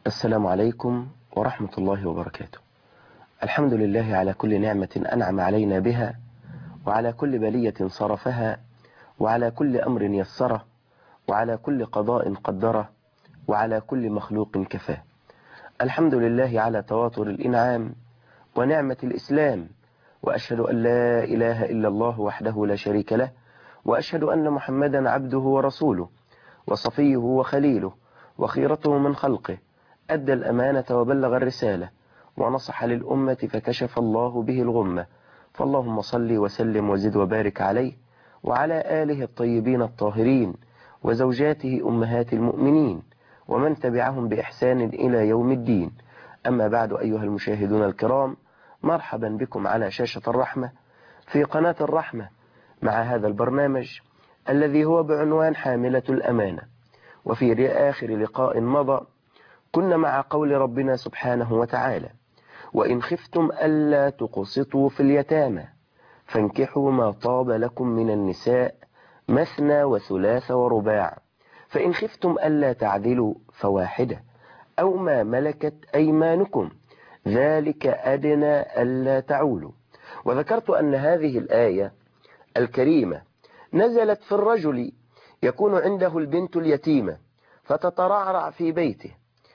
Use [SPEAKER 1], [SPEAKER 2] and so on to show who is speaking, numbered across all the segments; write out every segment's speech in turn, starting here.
[SPEAKER 1] السلام عليكم ورحمة الله وبركاته. الحمد لله على كل نعمة أنعم علينا بها، وعلى كل بلية صرفها، وعلى كل أمر يسره، وعلى كل قضاء قدره، وعلى كل مخلوق كفاه. الحمد لله على تواتر الإنعام ونعمة الإسلام، وأشهد أن لا إله إلا الله وحده لا شريك له، وأشهد أن محمدا عبده ورسوله وصفيه وخليله وخيرته من خلقه، أدى الأمانة وبلغ الرسالة ونصح للأمة فكشف الله به الغمة. فاللهم صل وسلم وزد وبارك عليه وعلى آله الطيبين الطاهرين وزوجاته أمهات المؤمنين ومن تبعهم بإحسان إلى يوم الدين. أما بعد، أيها المشاهدون الكرام، مرحبا بكم على شاشة الرحمة في قناة الرحمة مع هذا البرنامج الذي هو بعنوان حاملة الأمانة. وفي آخر لقاء مضى كنا مع قول ربنا سبحانه وتعالى: وإن خفتم ألا تقسطوا في اليتامى فانكحوا ما طاب لكم من النساء مثنى وثلاث ورباع، فإن خفتم ألا تعدلوا فواحدة أو ما ملكت أيمانكم ذلك أدنى ألا تعولوا. وذكرت أن هذه الآية الكريمة نزلت في الرجل يكون عنده البنت اليتيمة فتترعرع في بيته،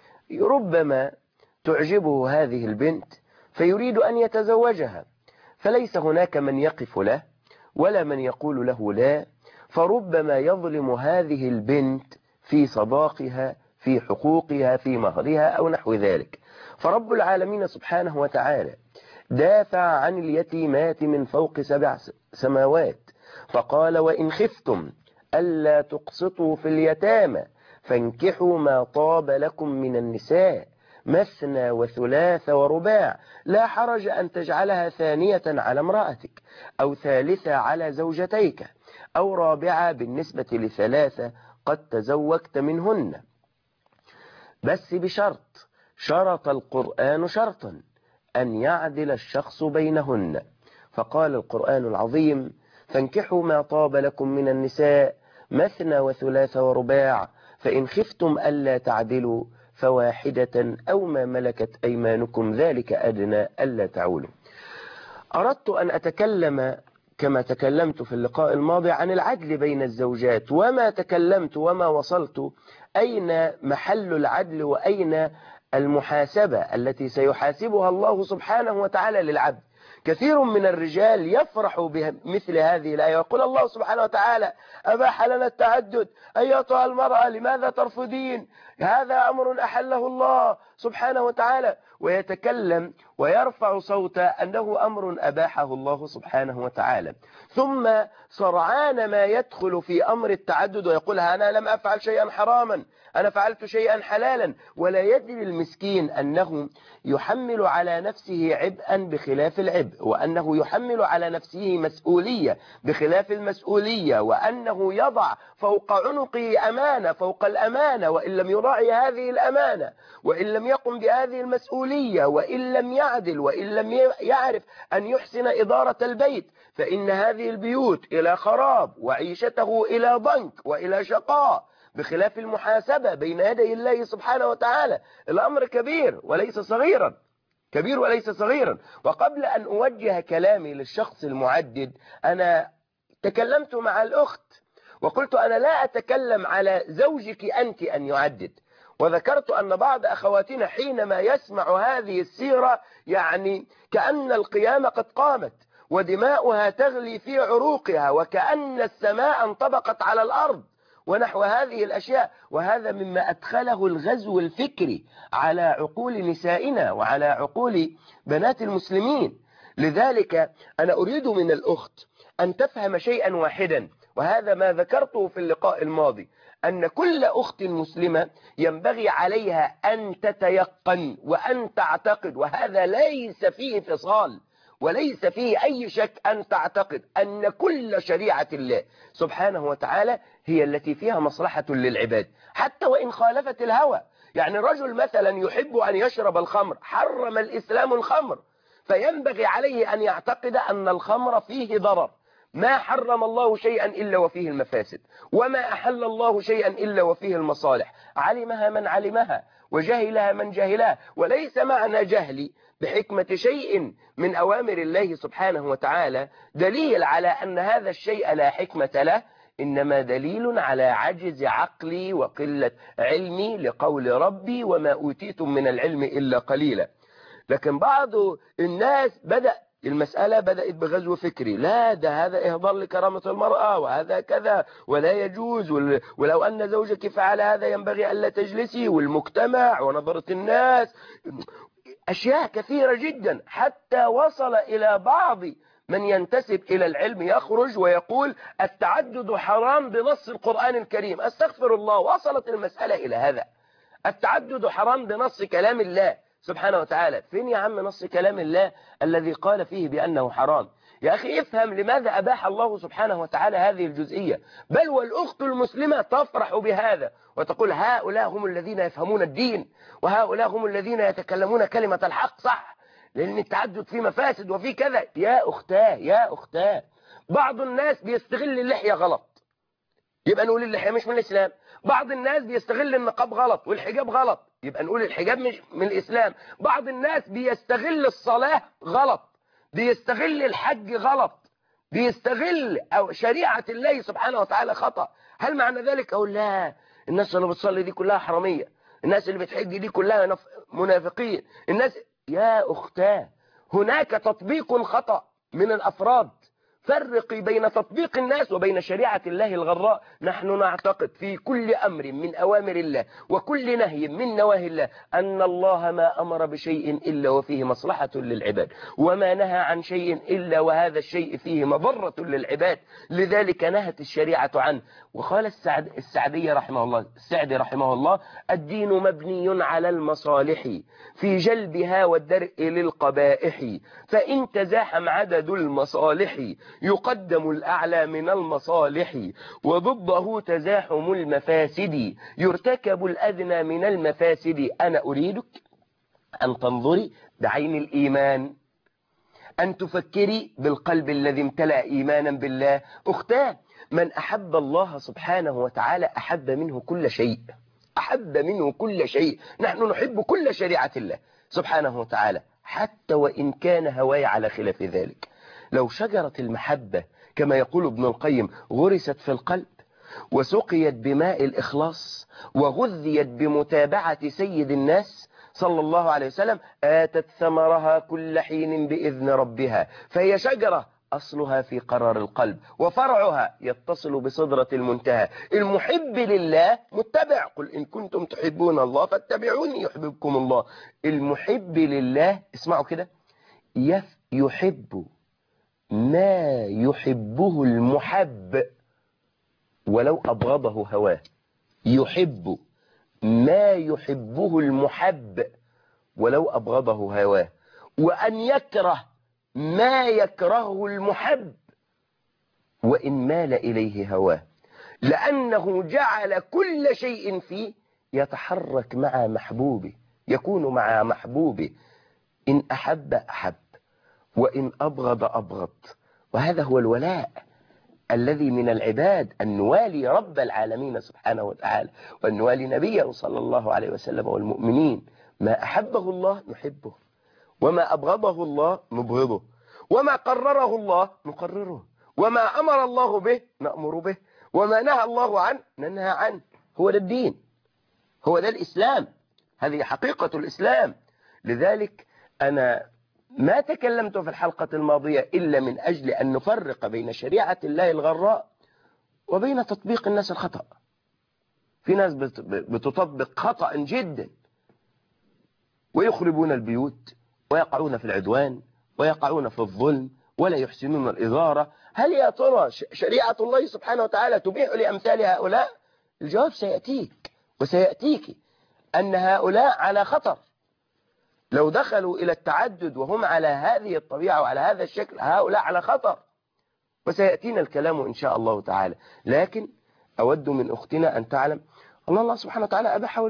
[SPEAKER 1] ربما تعجبه هذه البنت فيريد أن يتزوجها، فليس هناك من يقف له ولا من يقول له لا، فربما يظلم هذه البنت في صداقها، في حقوقها، في مهرها أو نحو ذلك. فرب العالمين سبحانه وتعالى دافع عن اليتيمات من فوق 7 سماوات، فقال: وإن خفتم ألا تقسطوا في اليتامى فانكحوا ما طاب لكم من النساء مثنى وثلاث ورباع. لا حرج أن تجعلها ثانية على امرأتك، أو ثالثة على زوجتيك، أو رابعة بالنسبة ل3 قد تزوجت منهن، بس بشرط، شرط القرآن شرطا أن يعدل الشخص بينهن. فقال القرآن العظيم: فانكحوا ما طاب لكم من النساء مثنى وثلاث ورباع، فإن خفتم ألا تعدلوا فواحدة أو ما ملكت أيمانكم ذلك أدنى ألا تعولوا. أردت أن أتكلم كما تكلمت في اللقاء الماضي عن العدل بين الزوجات، وما تكلمت وما وصلت أين محل العدل وأين المحاسبة التي سيحاسبها الله سبحانه وتعالى للعبد. كثير من الرجال يفرح بمثل هذه الآية، ويقول الله سبحانه وتعالى: أباح لنا التعدد، أيتها المرأة لماذا ترفضين؟ هذا أمر أحله الله سبحانه وتعالى، ويتكلم ويرفع صوته أنه أمر أباحه الله سبحانه وتعالى، ثم سرعان ما يدخل في أمر التعدد ويقول: أنا لم أفعل شيئا حراما، أنا فعلت شيئا حلالا. ولا يدري المسكين أنه يحمل على نفسه عبئا بخلاف العبء، وأنه يحمل على نفسه مسؤولية بخلاف المسؤولية، وأنه يضع فوق عنقه أمانة فوق الأمانة، وإن لم يراعي هذه الأمانة، وإن لم يقم بهذه المسؤولية، وإن لم يعدل، وإن لم يعرف أن يحسن إدارة البيت، فإن هذه البيوت إلى خراب وعيشته إلى ضنك وإلى شقاء، بخلاف المحاسبة بين يدي الله سبحانه وتعالى. الأمر كبير وليس صغيرا، كبير وليس صغيرا. وقبل أن أوجه كلامي للشخص المعدد، أنا تكلمت مع الأخت وقلت: أنا لا أتكلم على زوجك أنت أن يعدد، وذكرت أن بعض أخواتنا حينما يسمع هذه السيرة يعني كأن القيامة قد قامت ودماؤها تغلي في عروقها، وكأن السماء انطبقت على الأرض ونحو هذه الأشياء. وهذا مما أدخله الغزو الفكري على عقول نسائنا وعلى عقول بنات المسلمين. لذلك أنا أريد من الأخت أن تفهم شيئا واحدا، وهذا ما ذكرته في اللقاء الماضي، أن كل أخت مسلمة ينبغي عليها أن تتيقن وأن تعتقد، وهذا ليس فيه فصال وليس فيه أي شك، أن تعتقد أن كل شريعة الله سبحانه وتعالى هي التي فيها مصلحة للعباد، حتى وإن خالفت الهوى. يعني رجل مثلا يحب أن يشرب الخمر، حرم الإسلام الخمر، فينبغي عليه أن يعتقد أن الخمر فيه ضرر، ما حرم الله شيئا إلا وفيه المفاسد، وما أحل الله شيئا إلا وفيه المصالح، علمها من علمها وجهلها من جهلها. وليس معنى جهلي بحكمة شيء من أوامر الله سبحانه وتعالى دليل على أن هذا الشيء لا حكمة له، إنما دليل على عجز عقلي وقلة علمي، لقول ربي وما أوتيتم من العلم إلا قليلا. لكن بعض الناس المسألة بدأت بغزو فكري، لا ده هذا إهدار لكرامة المرأة وهذا كذا ولا يجوز، ولو أن زوجك فعل هذا ينبغي ألا تجلسي، والمجتمع ونظرة الناس، أشياء كثيرة جدا، حتى وصل إلى بعض من ينتسب إلى العلم يخرج ويقول التعدد حرام بنص القرآن الكريم. أستغفر الله، وصلت المسألة إلى هذا. التعدد حرام بنص كلام الله سبحانه وتعالى. فين يا عم نص كلام الله الذي قال فيه بأنه حرام؟ يا أخي افهم لماذا أباح الله سبحانه وتعالى هذه الجزئية. بل والأخت المسلمة تفرح بهذا وتقول هؤلاء هم الذين يفهمون الدين، وهؤلاء هم الذين يتكلمون كلمة الحق صح، لأن التعدد فيه مفاسد وفيه كذا. يا أختاه يا أختاه، بعض الناس بيستغل اللحية غلط، يبقى نقول اللحية مش من الإسلام. بعض الناس بيستغل النقاب غلط والحجاب غلط، يبقى نقول الحجاب مش من الإسلام. بعض الناس بيستغل الصلاة غلط، بيستغل الحج غلط، بيستغل أو شريعة الله سبحانه وتعالى خطأ. هل معنى ذلك أقول لا الناس اللي بتصلي دي كلها حرامية، الناس اللي بتحج دي كلها منافقين، الناس؟ يا أختاه، هناك تطبيق خطأ من الأفراد. فرقي بين تطبيق الناس وبين شريعة الله الغراء. نحن نعتقد في كل أمر من أوامر الله وكل نهي من نواهي الله أن الله ما أمر بشيء إلا وفيه مصلحة للعباد، وما نهى عن شيء إلا وهذا الشيء فيه مضرة للعباد، لذلك نهت الشريعة عنه. وقال السعدي رحمه الله الدين مبني على المصالح في جلبها والدرء للقبائح، فإن تزاحم عدد المصالح يقدم الأعلى من المصالح، وضده تزاحم المفاسد يرتكب الأدنى من المفاسد. أنا أريدك أن تنظري بعين الإيمان، أن تفكري بالقلب الذي امتلأ إيمانا بالله. أختاه، من أحب الله سبحانه وتعالى أحب منه كل شيء، أحب منه كل شيء. نحن نحب كل شريعة الله سبحانه وتعالى، حتى وإن كان هواي على خلاف ذلك. لو شجرة المحبة كما يقول ابن القيم غرست في القلب، وسقيت بماء الإخلاص، وغذيت بمتابعة سيد الناس صلى الله عليه وسلم، آتت ثمرها كل حين بإذن ربها. فهي شجرة أصلها في قرار القلب، وفرعها يتصل بصدرة المنتهى. المحب لله متبع، قل إن كنتم تحبون الله فاتبعوني يحببكم الله. المحب لله، اسمعوا كده، يحب ما يحبه المحب ولو أبغضه هواه. يحب ما يحبه المحب ولو أبغضه هواه، وأن يكره ما يكرهه المحب وإن مال إليه هواه، لأنه جعل كل شيء فيه يتحرك مع محبوبه، يكون مع محبوبه. إن أحب أحب وإن أبغض أبغض. وهذا هو الولاء الذي من العباد، أن نوالي رب العالمين سبحانه وتعالى، وأن نوالي نبيه صلى الله عليه وسلم والمؤمنين. ما أحبه الله نحبه، وما أبغضه الله نبغضه، وما قرره الله نقرره، وما أمر الله به نأمر به، وما نهى الله عنه ننهى عنه. هو ده الدين، هو ده الإسلام، هذه حقيقة الإسلام. لذلك أنا ما تكلمت في الحلقة الماضية إلا من أجل أن نفرق بين شريعة الله الغراء وبين تطبيق الناس الخطأ. في ناس بتطبق خطأ جدا ويخربون البيوت ويقعون في العدوان ويقعون في الظلم ولا يحسنون الإدارة. هل يا ترى شريعة الله سبحانه وتعالى تبيح لأمثال هؤلاء؟ الجواب سيأتيك وسيأتيك، أن هؤلاء على خطر. لو دخلوا إلى التعدد وهم على هذه الطبيعة وعلى هذا الشكل، هؤلاء على خطر، وسيأتينا الكلام إن شاء الله تعالى. لكن أود من أختنا أن تعلم أن الله سبحانه وتعالى أباحه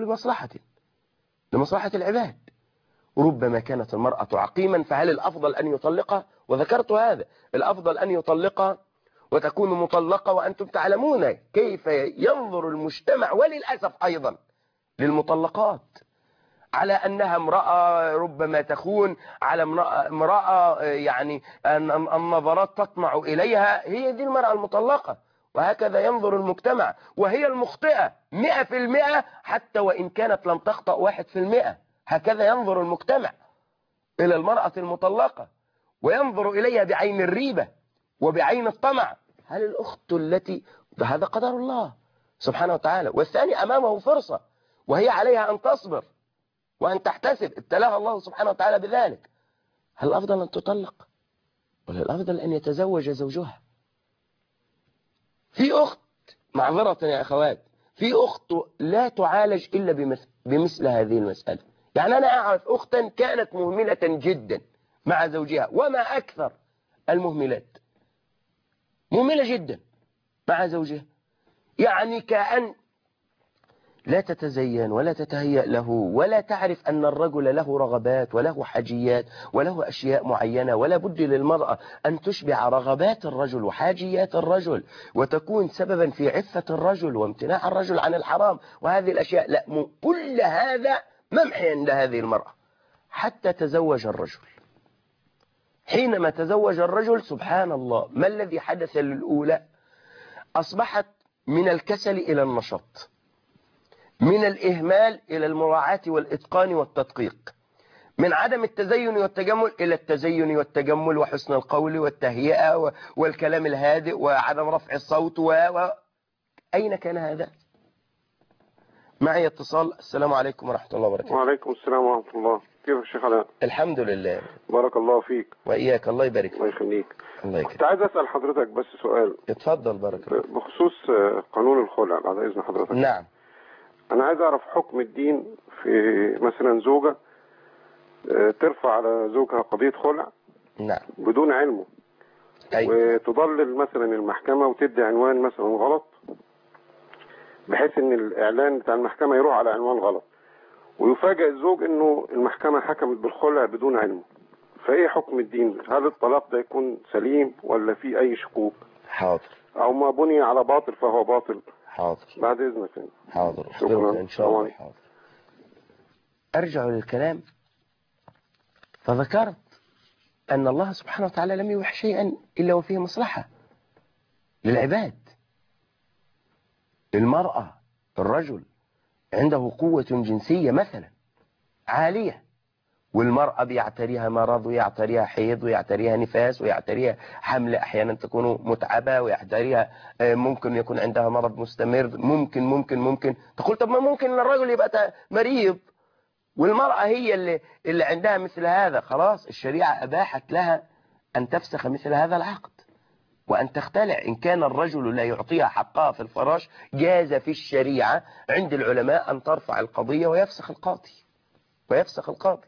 [SPEAKER 1] لمصلحة العباد. ربما كانت المرأة عقيما، فهل الأفضل أن يطلقها؟ وذكرت هذا، الأفضل أن يطلقها وتكون مطلقة وأنتم تعلمون كيف ينظر المجتمع وللأسف أيضا للمطلقات على أنها امرأة ربما تخون، على امرأة يعني النظرات تطمع إليها، هي دي المرأة المطلقة. وهكذا ينظر المجتمع، وهي المخطئة 100% حتى وإن كانت لم تخطأ 1%. هكذا ينظر المجتمع إلى المرأة المطلقة، وينظر إليها بعين الريبة وبعين الطمع. هل الأخت التي هذا قدر الله سبحانه وتعالى، والثاني أمامه فرصة وهي عليها أن تصبر وأن تحتسب، ابتلاها الله سبحانه وتعالى بذلك. هل الأفضل أن تطلق ولا الأفضل أن يتزوج زوجها؟ في أخت، معذرة يا أخوات، في أخت لا تعالج إلا بمثل هذه المسألة. يعني أنا أعرف أختا كانت مهملة جدا مع زوجها، وما أكثر المهملات، مهملة جدا مع زوجها، يعني كأن لا تتزين ولا تتهيأ له، ولا تعرف أن الرجل له رغبات وله حاجيات وله أشياء معينة، ولا بد للمرأة أن تشبع رغبات الرجل وحاجيات الرجل، وتكون سببا في عفة الرجل وامتناع الرجل عن الحرام وهذه الأشياء. لا، كل هذا ممحي عند هذه المرأة حتى تزوج الرجل. حينما تزوج الرجل سبحان الله، ما الذي حدث للأولى؟ أصبحت من الكسل إلى النشاط، من الإهمال إلى المراعاة والإتقان والتدقيق، من عدم التزين والتجمل إلى التزين والتجمل وحسن القول والتهيئة والكلام الهادئ وعدم رفع الصوت أين كان هذا؟ معي اتصال. السلام عليكم ورحمة الله وبركاته.
[SPEAKER 2] وعليكم السلام ورحمة الله. كيف الشيخ علاء؟
[SPEAKER 1] الحمد لله.
[SPEAKER 2] بارك الله فيك.
[SPEAKER 1] وإياك، الله يبارك فيك.
[SPEAKER 2] الله يخليك.
[SPEAKER 1] الله يكرمك.
[SPEAKER 2] كنت عايز أسأل حضرتك بس سؤال.
[SPEAKER 1] اتفضل. بارك الله.
[SPEAKER 2] بخصوص قانون الخلع بعد إذن حضرتك.
[SPEAKER 1] نعم.
[SPEAKER 2] أنا عايز أعرف حكم الدين في مثلا زوجة ترفع على زوجها قضية خلع
[SPEAKER 1] نعم
[SPEAKER 2] بدون علمه.
[SPEAKER 1] أيوة.
[SPEAKER 2] وتضلل مثلا المحكمة وتدي عنوان مثلا غلط، بحيث ان الاعلان بتاع المحكمة يروح على عنوان غلط، ويفاجئ الزوج انه المحكمة حكمت بالخلع بدون علمه. فايه حكم الدين؟ هل الطلاق ده يكون سليم ولا في اي شكوك؟
[SPEAKER 1] حاضر.
[SPEAKER 2] او ما بني على باطل فهو باطل؟
[SPEAKER 1] حاضر.
[SPEAKER 2] بعد اذنك.
[SPEAKER 1] حاضر.
[SPEAKER 2] شكرا
[SPEAKER 1] إن شاء الله. حاضر. أرجع للكلام، فذكرت أن الله سبحانه وتعالى لم يوح شيئا إلا وفيه مصلحة للعباد. المرأة، الرجل عنده قوة جنسية مثلا عالية، والمرأة بيعتريها مرض ويعتريها حيض ويعتريها نفاس ويعتريها حمل، أحيانا تكون متعبة، ويعتريها ممكن يكون عندها مرض مستمر، ممكن تقول طب ما ممكن ان الرجل يبقى مريض والمرأة هي اللي عندها مثل هذا. خلاص الشريعة أباحت لها أن تفسخ مثل هذا العقد وأن تختلع. إن كان الرجل لا يعطيها حقها في الفراش، جاز في الشريعة عند العلماء أن ترفع القضية ويفسخ القاضي.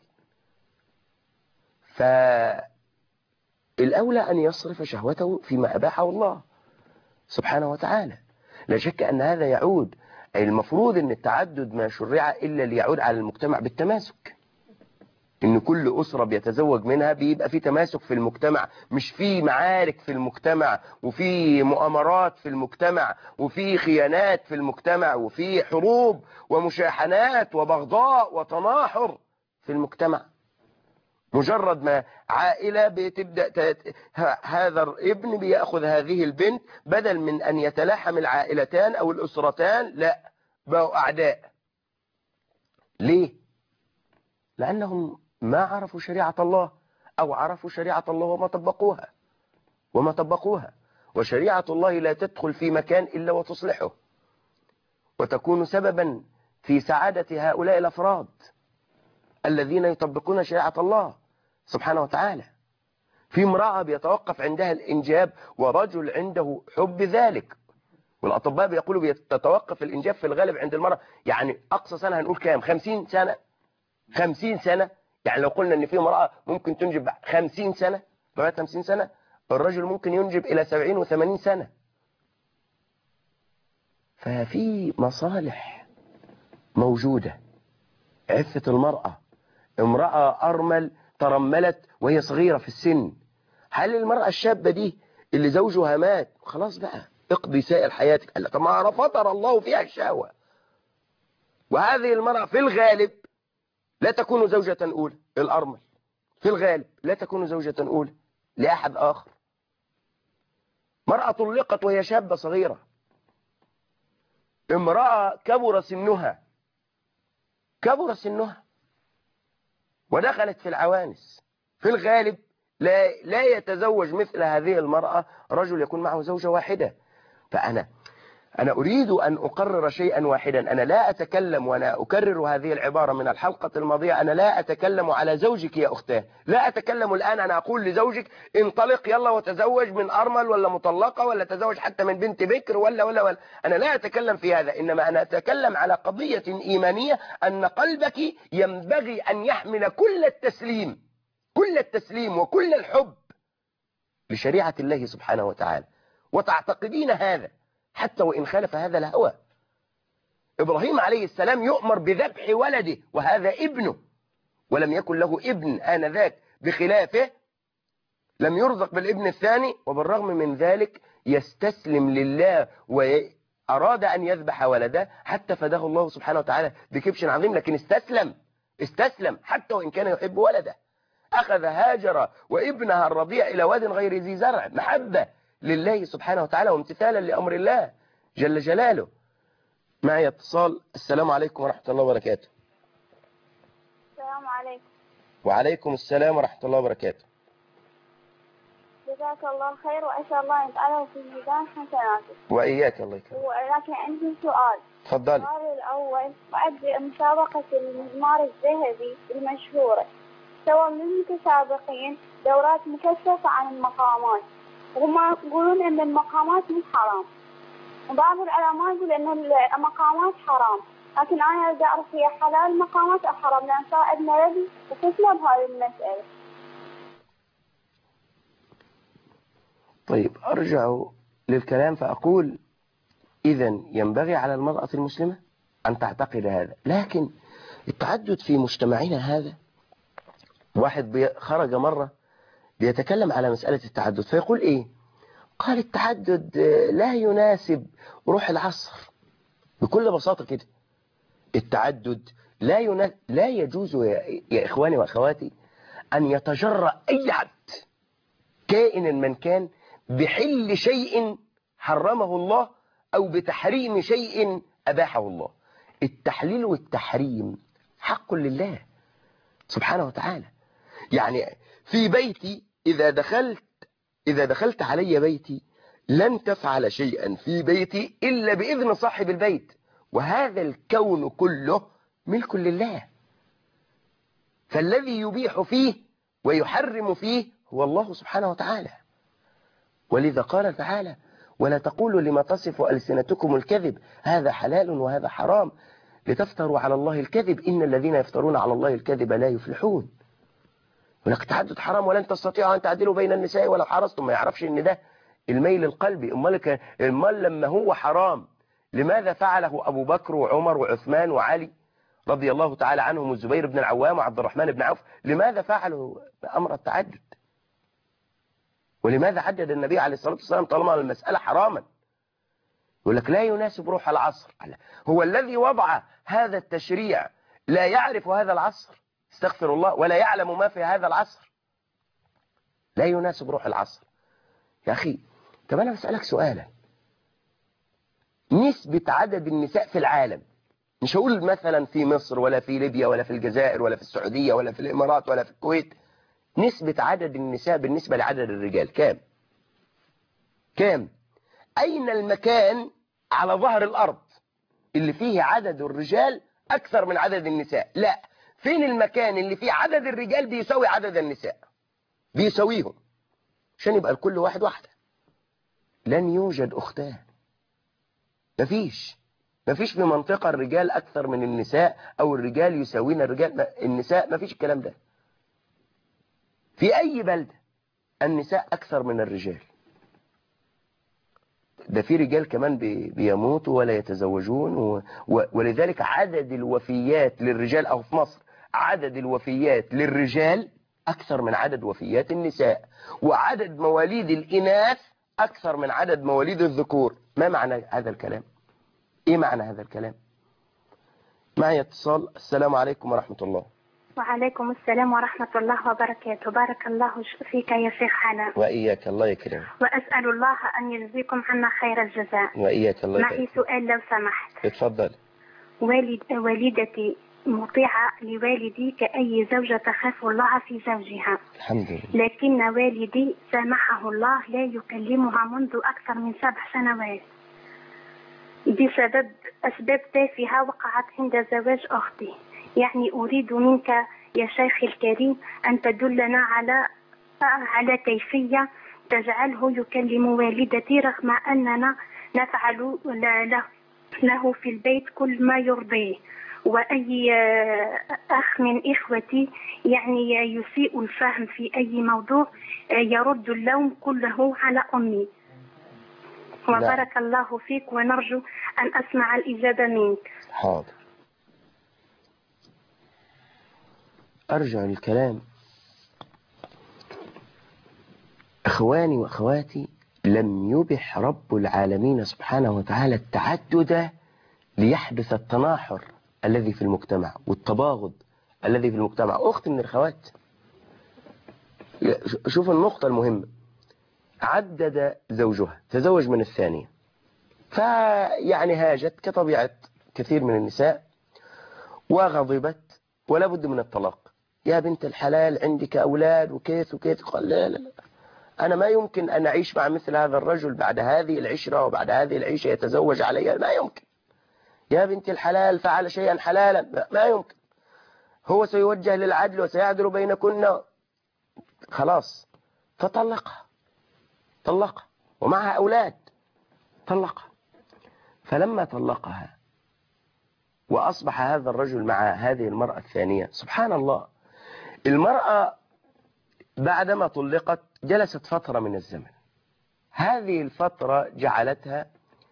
[SPEAKER 1] فالأولى أن يصرف شهوته فيما أباحه الله سبحانه وتعالى. لا شك أن هذا يعود، أي المفروض أن التعدد ما شرع إلا ليعود على المجتمع بالتماسك، إن كل أسرة بيتزوج منها بيبقى في تماسك في المجتمع، مش في معارك في المجتمع وفي مؤامرات في المجتمع وفي خيانات في المجتمع وفي حروب ومشاحنات وبغضاء وتناحر في المجتمع. مجرد ما عائلة بتبدأ هذا الابن بيأخذ هذه البنت، بدل من أن يتلاحم العائلتان أو الأسرتان، لا، بقوا أعداء. ليه؟ لأنهم ما عرفوا شريعة الله، أو عرفوا شريعة الله وما طبقوها. وشريعة الله لا تدخل في مكان إلا وتصلحه، وتكون سببا في سعادة هؤلاء الأفراد الذين يطبقون شريعة الله سبحانه وتعالى. في امرأة بيتوقف عندها الإنجاب ورجل عنده حب ذلك، والأطباء بيقولوا بيتوقف الإنجاب في الغالب عند المرأة، يعني أقصى سنة هنقول كام؟ 50 سنة. 50 سنة، يعني لو قلنا ان في امرأة ممكن تنجب 50 سنة لغاية 50 سنة، الرجل ممكن ينجب الى 70 و80 سنة. ففي مصالح موجودة. عفة المرأة، امرأة أرمل ترملت وهي صغيرة في السن، هل المرأة الشابة دي اللي زوجها مات، خلاص بقى اقضي سائر حياتك. قال طب ما فطر الله فيها الشهوة. وهذه المرأة في الغالب لا تكون زوجة أولى، الأرمل في الغالب لا تكون زوجة أولى لأحد آخر. مرأة طلقت وهي شابة صغيرة، امرأة كبر سنها ودخلت في العوانس، في الغالب لا يتزوج مثل هذه المرأة رجل يكون معه زوجة واحدة. فأنا أريد أن أقرر شيئا واحدا. أنا لا أتكلم، وأنا أكرر هذه العبارة من الحلقة الماضية، أنا لا أتكلم على زوجك يا أختاه، لا أتكلم الآن أنا أقول لزوجك انطلق يلا وتزوج من أرمل ولا مطلقة، ولا تزوج حتى من بنت بكر ولا. أنا لا أتكلم في هذا، إنما أنا أتكلم على قضية إيمانية، أن قلبك ينبغي أن يحمل كل التسليم وكل الحب لشريعة الله سبحانه وتعالى، وتعتقدين هذا حتى وإن خالف هذا الهوى. إبراهيم عليه السلام يؤمر بذبح ولده وهذا ابنه، ولم يكن له ابن آنذاك، بخلافه لم يرزق بالابن الثاني، وبالرغم من ذلك يستسلم لله وأراد أن يذبح ولده حتى فداه الله سبحانه وتعالى بكبش عظيم، لكن استسلم حتى وإن كان يحب ولده. أخذ هاجر وابنها الرضيع إلى واد غير ذي زرع، محبة لله سبحانه وتعالى وامتثالا لأمر الله جل جلاله. معي اتصال. السلام عليكم ورحمة الله وبركاته.
[SPEAKER 3] السلام عليكم.
[SPEAKER 1] وعليكم السلام ورحمة الله وبركاته.
[SPEAKER 3] جزاك الله خير، وأسأل الله أن يجعله في ميزان حسناتك.
[SPEAKER 1] وإياك الله يكرمك.
[SPEAKER 3] ولكن عندي سؤال.
[SPEAKER 1] تفضلي.
[SPEAKER 3] السؤال الأول، بعد مسابقة المزمار الذهبي المشهورة سوى من المتسابقين دورات مكثفة عن المقامات، وهم يقولون أن المقامات مش حرام، وبعض العلماء يقول أن المقامات حرام، لكن أنا أريد أعرف هي حلال المقامات أو حرام، لأن صار عندنا ربي وفصلة بهذه المسألة.
[SPEAKER 1] طيب أرجع للكلام فأقول إذن ينبغي على المرأة المسلمة أن تعتقد هذا، لكن التعدد في مجتمعنا هذا، واحد خرج مرة بيتكلم على مسألة التعدد فيقول إيه؟ قال التعدد لا يناسب روح العصر. بكل بساطة كده التعدد لا يجوز يا إخواني وأخواتي أن يتجرأ أي عبد كائنا من كان بحل شيء حرمه الله أو بتحريم شيء أباحه الله. التحليل والتحريم حق لله سبحانه وتعالى. يعني في بيتي إذا دخلت علي بيتي لن تفعل شيئا في بيتي إلا بإذن صاحب البيت، وهذا الكون كله ملك لله، فالذي يبيح فيه ويحرم فيه هو الله سبحانه وتعالى. ولذا قال تعالى ولا تقولوا لما تصف ألسنتكم الكذب هذا حلال وهذا حرام لتفتروا على الله الكذب إن الذين يفترون على الله الكذب لا يفلحون. ولك تعدد حرام ولن تستطيعوا أن تعدلوا بين النساء ولو حرصتم. ما يعرفش إن ده الميل القلبي. أمال لما هو حرام لماذا فعله أبو بكر وعمر وعثمان وعلي رضي الله تعالى عنهم والزبير بن العوام وعبد الرحمن بن عوف؟ لماذا فعلوا أمر التعدد؟ ولماذا عدد النبي عليه الصلاة والسلام طالما المسألة حراما؟ يقول لك لا يناسب روح العصر. هو الذي وضع هذا التشريع لا يعرف هذا العصر؟ استغفر الله، ولا يعلم ما في هذا العصر. لا يناسب روح العصر. يا أخي طب أنا بسألك سؤالا، نسبة عدد النساء في العالم، مش هقول مثلا في مصر ولا في ليبيا ولا في الجزائر ولا في السعودية ولا في الإمارات ولا في الكويت، نسبة عدد النساء بالنسبة لعدد الرجال كام؟ أين المكان على ظهر الأرض اللي فيه عدد الرجال أكثر من عدد النساء؟ لا، فين المكان اللي فيه عدد الرجال بيساوي عدد النساء، بيساويهم، عشان يبقى الكل واحدة. لن يوجد أختان، مفيش في منطقة الرجال أكثر من النساء أو الرجال يساوين النساء، مفيش الكلام ده. في أي بلدة النساء أكثر من الرجال. ده في رجال كمان بيموتوا ولا يتزوجون ولذلك عدد الوفيات للرجال، أو في مصر عدد الوفيات للرجال أكثر من عدد وفيات النساء، وعدد مواليد الإناث أكثر من عدد مواليد الذكور. ما معنى هذا الكلام؟ إيه معنى هذا الكلام؟ معي اتصال. السلام عليكم ورحمة الله.
[SPEAKER 4] وعليكم السلام ورحمة الله وبركاته. بارك الله فيك يا شيخ حنان.
[SPEAKER 1] وإياك، الله يكرمك.
[SPEAKER 4] وأسأل الله أن يجزيكم عنا خير الجزاء.
[SPEAKER 1] وإياك، الله يكرمك.
[SPEAKER 4] معي سؤال لو سمحت.
[SPEAKER 1] اتفضل.
[SPEAKER 4] والدتي مطيعة لوالدي كأي زوجة تخاف الله في زوجها.
[SPEAKER 1] الحمد لله.
[SPEAKER 4] لكن والدي سامحه الله لا يكلمها منذ أكثر من 7 سنوات بسبب أسباب تافهة وقعت عند زواج أختي. يعني أريد منك يا شيخ الكريم أن تدلنا على كيفية تجعله يكلم والدتي رغم أننا نفعل له في البيت كل ما يرضيه. وأي أخ من إخوتي يعني يسيء الفهم في أي موضوع يرد اللوم كله على أمي. وبارك الله فيك ونرجو أن أسمع الإجابة منك.
[SPEAKER 1] حاضر. أرجع للكلام. أخواني وأخواتي، لم يبح رب العالمين سبحانه وتعالى التعدد ليحدث التناحر الذي في المجتمع والتباغض الذي في المجتمع. أخت من الأخوات، شوف النقطة المهمة، عدد زوجها، تزوج من الثانية، فيعني هاجت كطبيعة كثير من النساء وغضبت ولا بد من الطلاق. يا بنت الحلال عندك أولاد وكيف وكيف. قال لا لا لا، أنا ما يمكن أن أعيش مع مثل هذا الرجل بعد هذه العشرة وبعد هذه العيشة يتزوج علي، ما يمكن. يا بنت الحلال فعل شيئا حلالا، ما يمكن. هو سيوجه للعدل وسيعدل بينكن. خلاص، فطلقها ومعها أولاد، طلقها. فلما طلقها وأصبح هذا الرجل مع هذه المرأة الثانية، سبحان الله، المرأة بعدما طلقت جلست فترة من الزمن. هذه الفترة جعلتها،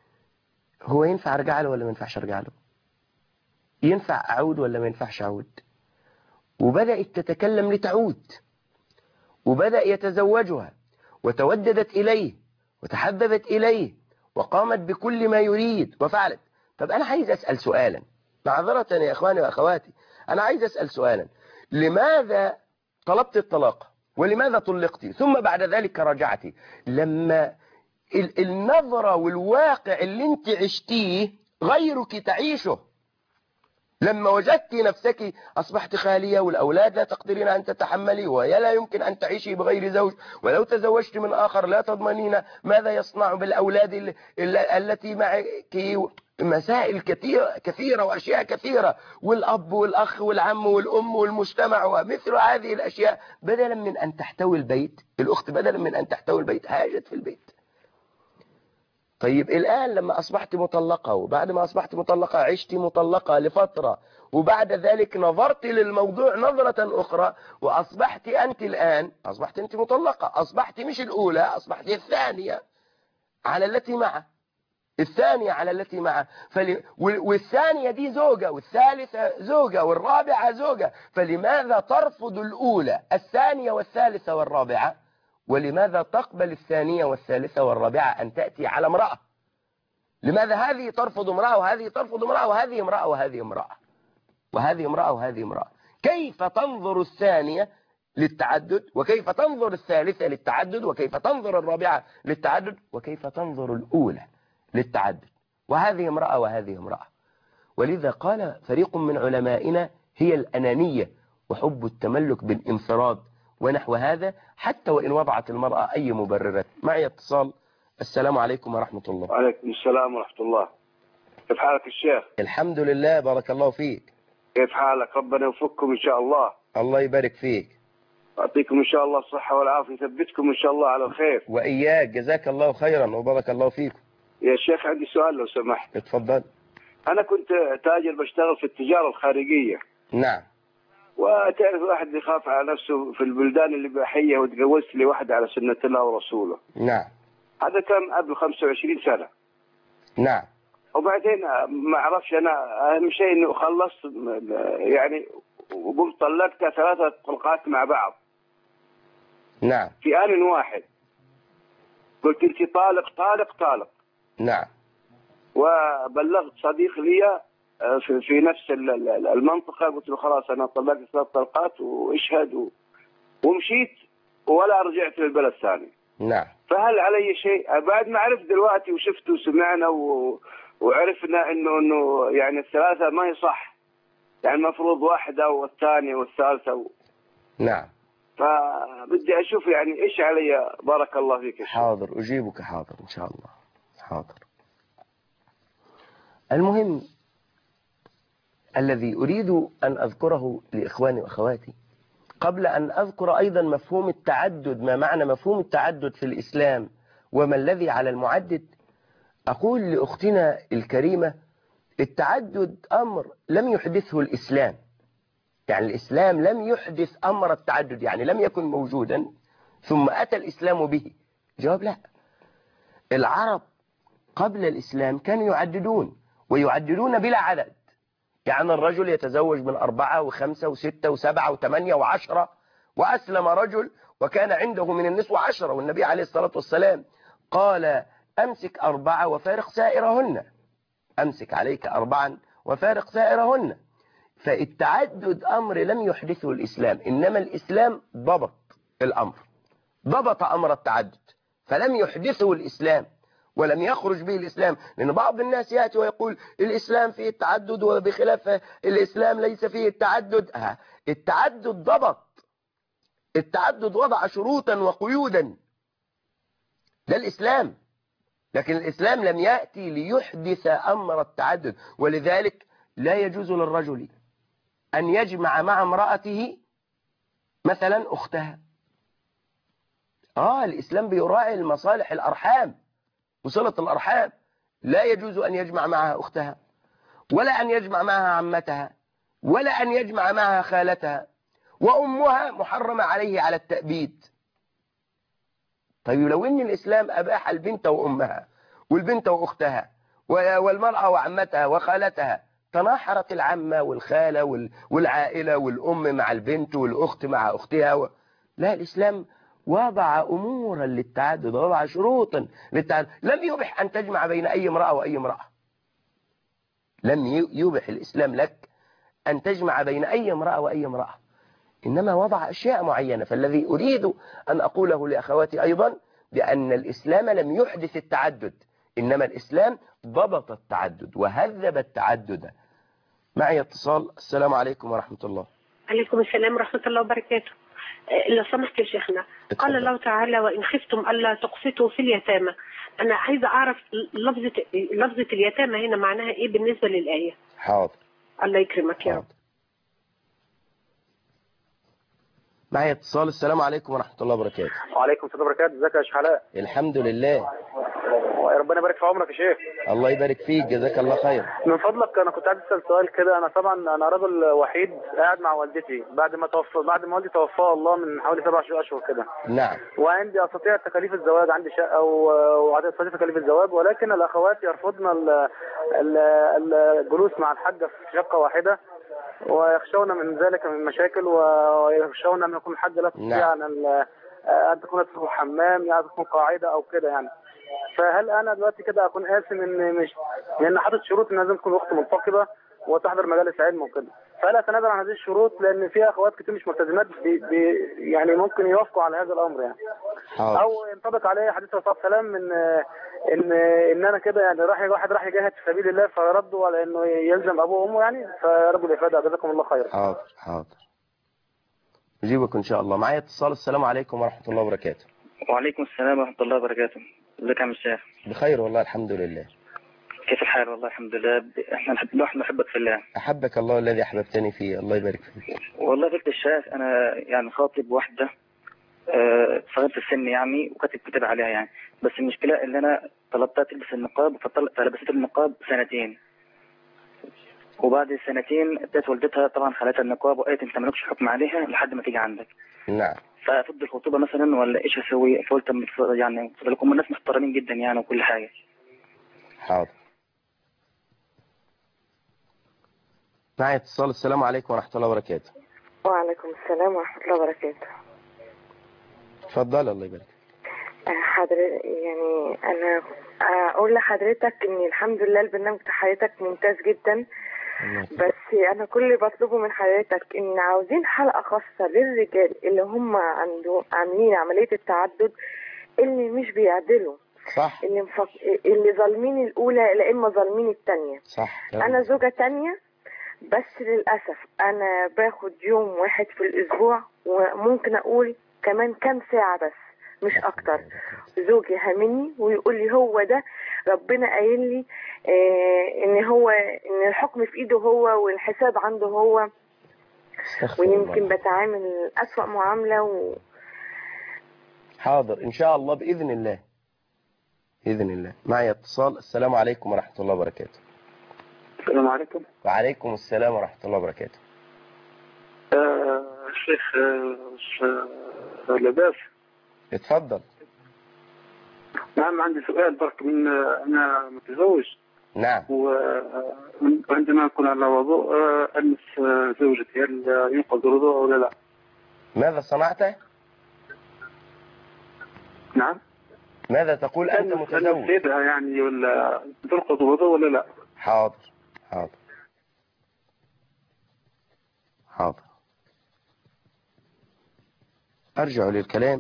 [SPEAKER 1] هو ينفع أرجع له ولا ما ينفعش أرجع له؟ ينفع أعود ولا ما ينفعش أعود؟ وبدأت تتكلم لتعود، وبدأ يتزوجها وتوددت إليه وتحببت إليه وقامت بكل ما يريد وفعلت. طب أنا عايز أسأل سؤالا، معذرة يا إخواني وأخواتي، أنا عايز أسأل سؤالا، لماذا طلبت الطلاق ولماذا طلقتي ثم بعد ذلك رجعتي؟ لما النظرة والواقع اللي انت عشتيه غيرك تعيشه. لما وجدت نفسك أصبحت خالية والأولاد لا تقدرين أن تتحملي ويا لا يمكن أن تعيشي بغير زوج، ولو تزوجت من آخر لا تضمنين ماذا يصنع بالأولاد التي معك. مسائل كثيرة وأشياء كثيرة، والأب والأخ والعم والأم والمجتمع ومثل هذه الأشياء. بدلا من أن تحتوي البيت، الأخت بدلا من أن تحتوي البيت هاجت في البيت. طيب الآن لما أصبحت مطلقة، وبعد ما أصبحت مطلقة عشت مطلقة لفترة، وبعد ذلك نظرت للموضوع نظرة أخرى وأصبحت أنت الآن أصبحت أنت مطلقة، أصبحت مش الأولى، أصبحت الثانية على التي معه، الثانية على التي معه. والثانية دي زوجة، والثالثة زوجة، والرابعة زوجة. فلماذا ترفض الأولى الثانية والثالثة والرابعة؟ ولماذا تقبل الثانية والثالثة والرابعة أن تأتي على امرأة؟ لماذا هذه ترفض امرأة وهذه ترفض امرأة وهذه امرأة وهذه امرأة وهذه امرأة وهذه امرأة؟ كيف تنظر الثانية للتعدد، وكيف تنظر الثالثة للتعدد، وكيف تنظر الرابعة للتعدد، وكيف تنظر الأولى للتعدد؟ وهذه امرأة وهذه امرأة. ولذا قال فريق من علمائنا هي الأنانية وحب التملك بالانفراد ونحو هذا، حتى وإن وضعت المرأة أي مبررات. معي اتصال. السلام عليكم ورحمة الله.
[SPEAKER 5] وعليكم السلام ورحمة الله. كيف حالك الشيخ؟
[SPEAKER 1] الحمد لله، بارك الله فيك.
[SPEAKER 5] كيف حالك؟ ربنا يوفقكم إن شاء الله.
[SPEAKER 1] الله يبارك فيك.
[SPEAKER 5] أعطيكم إن شاء الله الصحة والعافية، يثبتكم إن شاء الله على الخير.
[SPEAKER 1] وإياك، جزاك الله خيرا وبارك الله فيكم.
[SPEAKER 5] يا شيخ عندي سؤال لو سمحت.
[SPEAKER 1] اتفضل.
[SPEAKER 5] أنا كنت تاجر بشتغل في التجارة الخارجية.
[SPEAKER 1] نعم.
[SPEAKER 5] وتعرف الواحد يخاف على نفسه في البلدان اللي بحية، وتجوزت لي واحدة على سنة الله ورسوله.
[SPEAKER 1] نعم.
[SPEAKER 5] هذا كان قبل 25 سنة.
[SPEAKER 1] نعم.
[SPEAKER 5] وبعدين ما أعرفش أنا، أهم شيء إنه خلصت يعني، وقمت طلقتها 3 طلقات مع بعض.
[SPEAKER 1] نعم.
[SPEAKER 5] في آن واحد. قلت انت طالق طالق طالق.
[SPEAKER 1] نعم.
[SPEAKER 5] وبلغت صديق لي في نفس المنطقة، قلت له خلاص أنا طلقت 3 طلقات واشهد، ومشيت ولا رجعت للبلد ثاني.
[SPEAKER 1] نعم.
[SPEAKER 5] فهل علي شيء بعد ما عرفت دلوقتي وشفت وسمعنا وعرفنا انه يعني الثلاثة ما هي صح، يعني المفروض واحدة والثانية والثالثة
[SPEAKER 1] نعم.
[SPEAKER 5] فبدي اشوف يعني ايش علي. بارك الله فيك يا شيخ.
[SPEAKER 1] حاضر أجيبك، حاضر إن شاء الله. حاضر. المهم الذي أريد أن أذكره لإخواني وأخواتي قبل أن أذكر أيضا مفهوم التعدد، ما معنى مفهوم التعدد في الإسلام وما الذي على المعدد، أقول لأختنا الكريمة التعدد أمر لم يحدثه الإسلام. يعني الإسلام لم يحدث أمر التعدد، يعني لم يكن موجودا ثم أتى الإسلام به. جواب لا. العرب قبل الإسلام كانوا يعددون ويعددون بلا عدد، يعني الرجل يتزوج من 4 و5 و6 و7 و8 و10. وأسلم رجل وكان عنده من النسوة 10، والنبي عليه الصلاة والسلام قال أمسك 4 وفارق سائرهن، أمسك عليك 4 وفارق سائرهن. فالتعدد أمر لم يحدثه الإسلام، إنما الإسلام ضبط الأمر، ضبط أمر التعدد، فلم يحدثه الإسلام ولم يخرج به الإسلام. لأن بعض الناس يأتي ويقول الإسلام فيه التعدد وبخلاف الإسلام ليس فيه التعدد. التعدد ضبط، التعدد وضع شروطا وقيودا، ده الإسلام. لكن الإسلام لم يأتي ليحدث أمر التعدد، ولذلك لا يجوز للرجل أن يجمع مع امرأته مثلا أختها. الإسلام بيراعي المصالح الأرحام وصلة الأرحام، لا يجوز أن يجمع معها أختها، ولا أن يجمع معها عمتها، ولا أن يجمع معها خالتها، وأمها محرمة عليه على التأبيد. طيب لو أن الإسلام أباح البنت وأمها والبنت وأختها والمرأة وعمتها وخالتها، تناحرت العمة والخالة والعائلة والأم مع البنت والأخت مع أختها لا، الإسلام وضع أمورا للتعدد، وضع شروطا للتعدد. لم يبح أن تجمع بين أي امرأة وأي امرأة، لم يبح الإسلام لك أن تجمع بين أي امرأة وأي امرأة، إنما وضع أشياء معينة. فالذي أريد أن أقوله لأخواتي أيضا بأن الإسلام لم يحدث التعدد، إنما الإسلام ضبط التعدد وهذب التعدد. معي اتصال. السلام عليكم ورحمة الله.
[SPEAKER 6] عليكم السلام ورحمة الله وبركاته. لو سمحت يا شيخنا، قال الله تعالى وإن خفتم ألا تقسطوا في اليتامى. أنا عايزة أعرف لفظة اليتامى هنا معناها إيه بالنسبة للآية؟
[SPEAKER 1] حاضر.
[SPEAKER 6] الله يكرمك يا رب.
[SPEAKER 1] معي اتصال. السلام عليكم ورحمة الله وبركاته.
[SPEAKER 7] وعليكم السلام وبركاته. ازيك يا شيخ علاء؟
[SPEAKER 1] الحمد لله.
[SPEAKER 7] ربنا يبارك في عمرك يا شيخ.
[SPEAKER 1] الله يبارك فيك، جزاك الله خير.
[SPEAKER 7] من فضلك انا كنت عايز اسال سؤال كده. انا طبعا انا راجل وحيد قاعد مع والدتي بعد ما والدي توفاها الله من حوالي 7 اشهر كده.
[SPEAKER 1] نعم.
[SPEAKER 7] وعندي استطيع تكاليف الزواج، عندي شقه واستطيع تكاليف الزواج، ولكن الاخوات يرفضن الجلوس مع الحاجه في شقه واحده، ويخشون من ذلك من مشاكل، ويخشون ان يكون الحاجه لا تستطيع ان تكون تدخل حمام، يعني تكون قاعده او كده يعني. فهل انا دلوقتي كده اكون قاسم ان مش لان حاطط شروط ان لازم تكون اخت منتقبه وتحضر مجالس علم وكده، فهل اتنازل عن هذه الشروط؟ لان في اخوات كتير مش ملتزمات يعني ممكن يوافقوا على هذا الامر يعني. او ينطبق عليه حديث الرسول صلى الله عليه وسلم ان انا كده يعني واحد راح يجاهد في سبيل الله فردوا على انه يلزم ابوه وامه يعني. فرب الافاده، جزاكم الله خير.
[SPEAKER 1] حاضر اجيبك ان شاء الله. معايا اتصال. السلام عليكم ورحمه الله وبركاته.
[SPEAKER 8] وعليكم السلام ورحمه الله وبركاته. ازيك يا عم الشيخ؟
[SPEAKER 1] بخير والله الحمد لله.
[SPEAKER 8] كيف الحال؟ والله الحمد لله. احنا نحبك في الله.
[SPEAKER 1] احبك الله الذي احببتني فيه، الله يبارك فيك.
[SPEAKER 8] والله قلت الشيخ انا يعني خاطب واحده صغيره السن يعني، وكاتب كتاب عليها يعني، بس المشكله ان انا طلبتها تلبس النقاب فلبست النقاب 2 سنين، وبعد 2 سنين ادت والدتها طبعا خلتها النقاب وقالت انت مالكش حكم عليها لحد ما تيجي عندك.
[SPEAKER 1] نعم.
[SPEAKER 8] فافض الخطوبه مثلا ولا ايش اسوي؟ فقلت يعني لكم الناس محترمين جدا يعني وكل حاجه.
[SPEAKER 1] حاضر. معي اتصال. السلام عليكم ورحمه الله وبركاته.
[SPEAKER 9] وعليكم السلام ورحمه الله وبركاته.
[SPEAKER 1] اتفضل. الله يبارك.
[SPEAKER 9] يعني أنا أقول لحضرتك إن الحمد لله البرنامج بتاع حضرتك ممتاز جدا، بس أنا كل اللي بطلبه من حضرتك إن عاوزين حلقة خاصة للرجال اللي هم عاملين عملية التعدد، اللي مش بيعدلوا،
[SPEAKER 1] صح،
[SPEAKER 9] اللي ظالمين الأولى لا إما ظالمين التانية.
[SPEAKER 1] صح.
[SPEAKER 9] أنا زوجة تانية، بس للأسف أنا باخد يوم واحد في الأسبوع، وممكن أقول كمان كام ساعة بس مش أكتر. زوجي هامني ويقول لي هو ده ربنا قايل لي إن الحكم في إيده هو والحساب عنده هو، ويمكن بتعامل أسوأ معاملة
[SPEAKER 1] حاضر إن شاء الله بإذن الله، بإذن الله. معي اتصال. السلام عليكم ورحمة الله وبركاته.
[SPEAKER 10] السلام عليكم.
[SPEAKER 1] وعليكم السلام ورحمة الله وبركاته.
[SPEAKER 10] الشيخ لباس،
[SPEAKER 1] اتفضل.
[SPEAKER 10] نعم، عندي سؤال برك. أنا متزوج.
[SPEAKER 1] نعم.
[SPEAKER 10] وعندما أكون على وضوء ألمس زوجتي، هل ينقض الوضوء ولا لا؟
[SPEAKER 1] ماذا صنعت؟
[SPEAKER 10] نعم.
[SPEAKER 1] ماذا تقول أنت متزوج؟
[SPEAKER 10] يعني ولا تنقض الوضوء ولا لا؟
[SPEAKER 1] حاضر حاضر حاضر. أرجع للكلام.